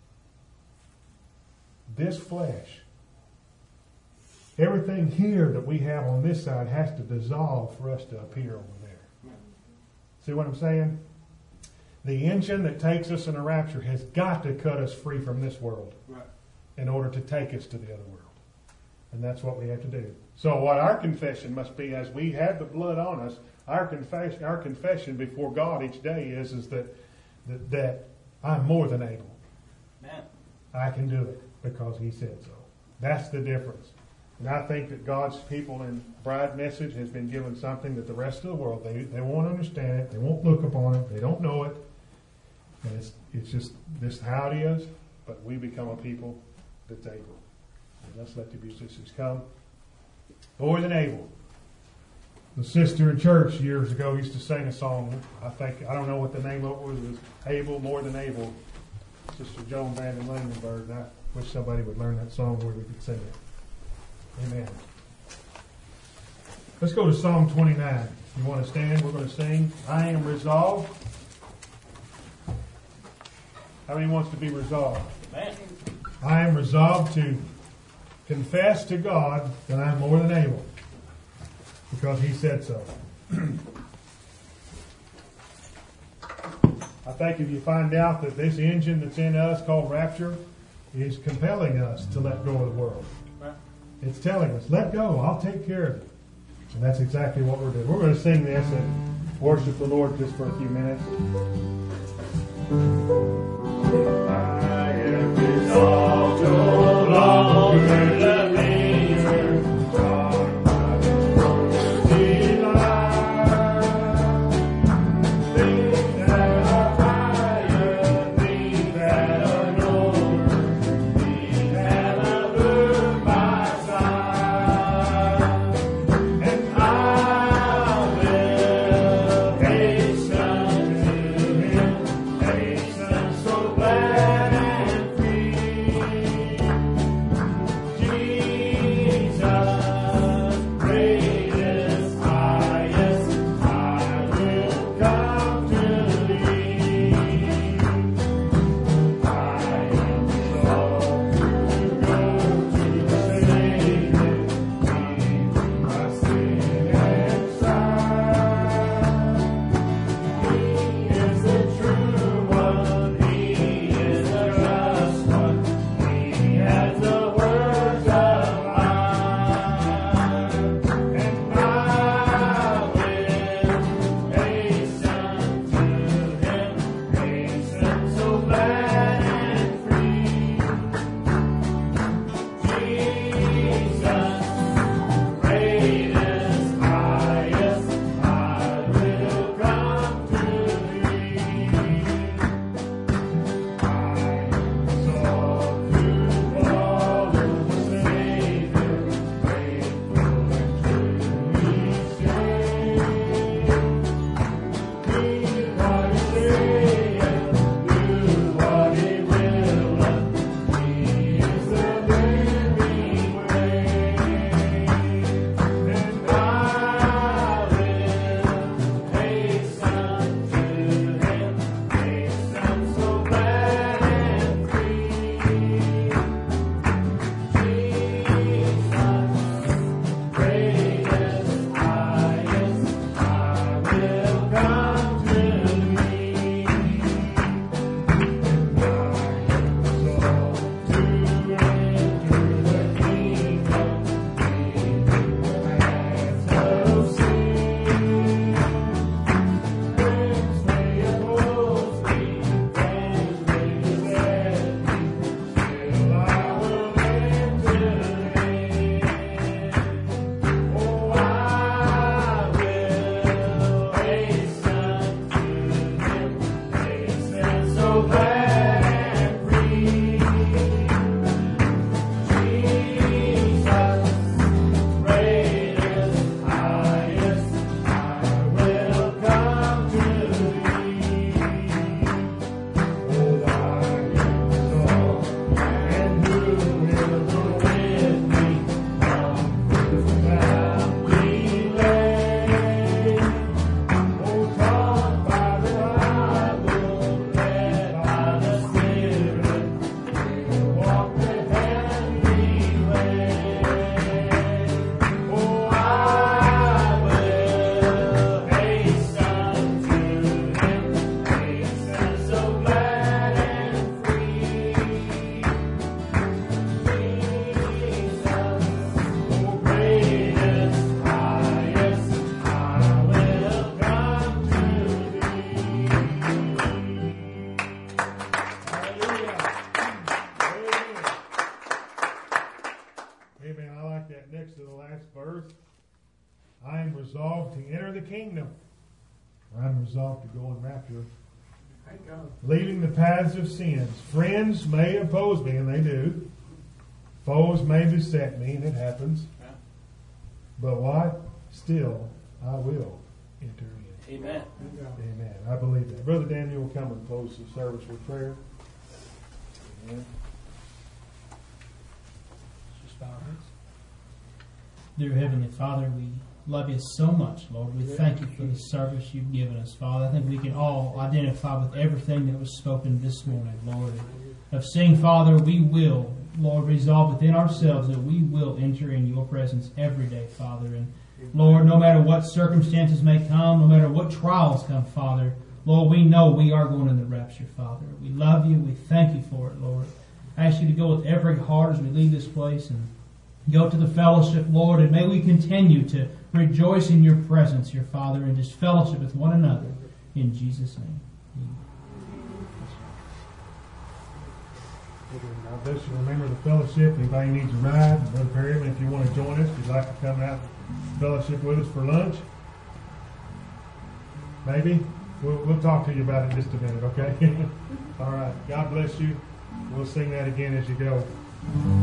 This flesh. Everything here that we have on this side has to dissolve for us to appear over there. See what I'm saying? The engine that takes us in a rapture has got to cut us free from this world in order to take us to the other world. And that's what we have to do. So what our confession must be, as we have the blood on us, our confession before God each day is that I'm more than able. Amen. I can do it because He said so. That's the difference. And I think that God's people in Bride Message has been given something that the rest of the world, they won't understand it, they won't look upon it, they don't know it. And it's just this how it is, but we become a people that's able. And let's let the musicians come. More than able. The sister in church years ago used to sing a song. I don't know what the name of it was. It was Able, More Than Able. Sister Joan Van den Langenberg. And I wish somebody would learn that song where we could sing it. Amen. Let's go to Psalm 29. You want to stand? We're going to sing. I am resolved. How many wants to be resolved? Amen. I am resolved to confess to God that I am more than able, because He said so. I think if you find out that this engine that's in us called rapture is compelling us to let go of the world. It's telling us, let go, I'll take care of it. And that's exactly what we're doing. We're going to sing this and worship the Lord just for a few minutes. I am resolved no longer to linger on my broken desire. Things that are higher, things that are lower, things that are looked by side. And I will hasten to Him, hasten so glad and free. I am resolved to enter the kingdom. I'm resolved to go in rapture, Thank God. leaving the paths of sins. Friends may oppose me, and they do. Foes may beset me, and it happens. But what? Still, I will enter in. Amen. Thank God. Amen. I believe that. Brother Daniel will come and close the service with prayer. Amen. Just bow our heads. Dear Heavenly Father, we love you so much, Lord. We thank you for the service you've given us, Father. I think we can all identify with everything that was spoken this morning, Lord. Of saying, Father, we will, Lord, resolve within ourselves that we will enter in your presence every day, Father. And Lord, no matter what circumstances may come, no matter what trials come, Father, Lord, we know we are going in the rapture, Father. We love you. We thank you for it, Lord. I ask you to go with every heart as we leave this place and go to the fellowship, Lord, and may we continue to rejoice in your presence, your Father, and just fellowship with one another. In Jesus' name. God bless you. Remember the fellowship. Anybody needs a ride, Brother Perryman, if you want to join us, if you'd like to come out and fellowship with us for lunch, maybe. We'll talk to you about it in just a minute, okay? All right. God bless you. We'll sing that again as you go.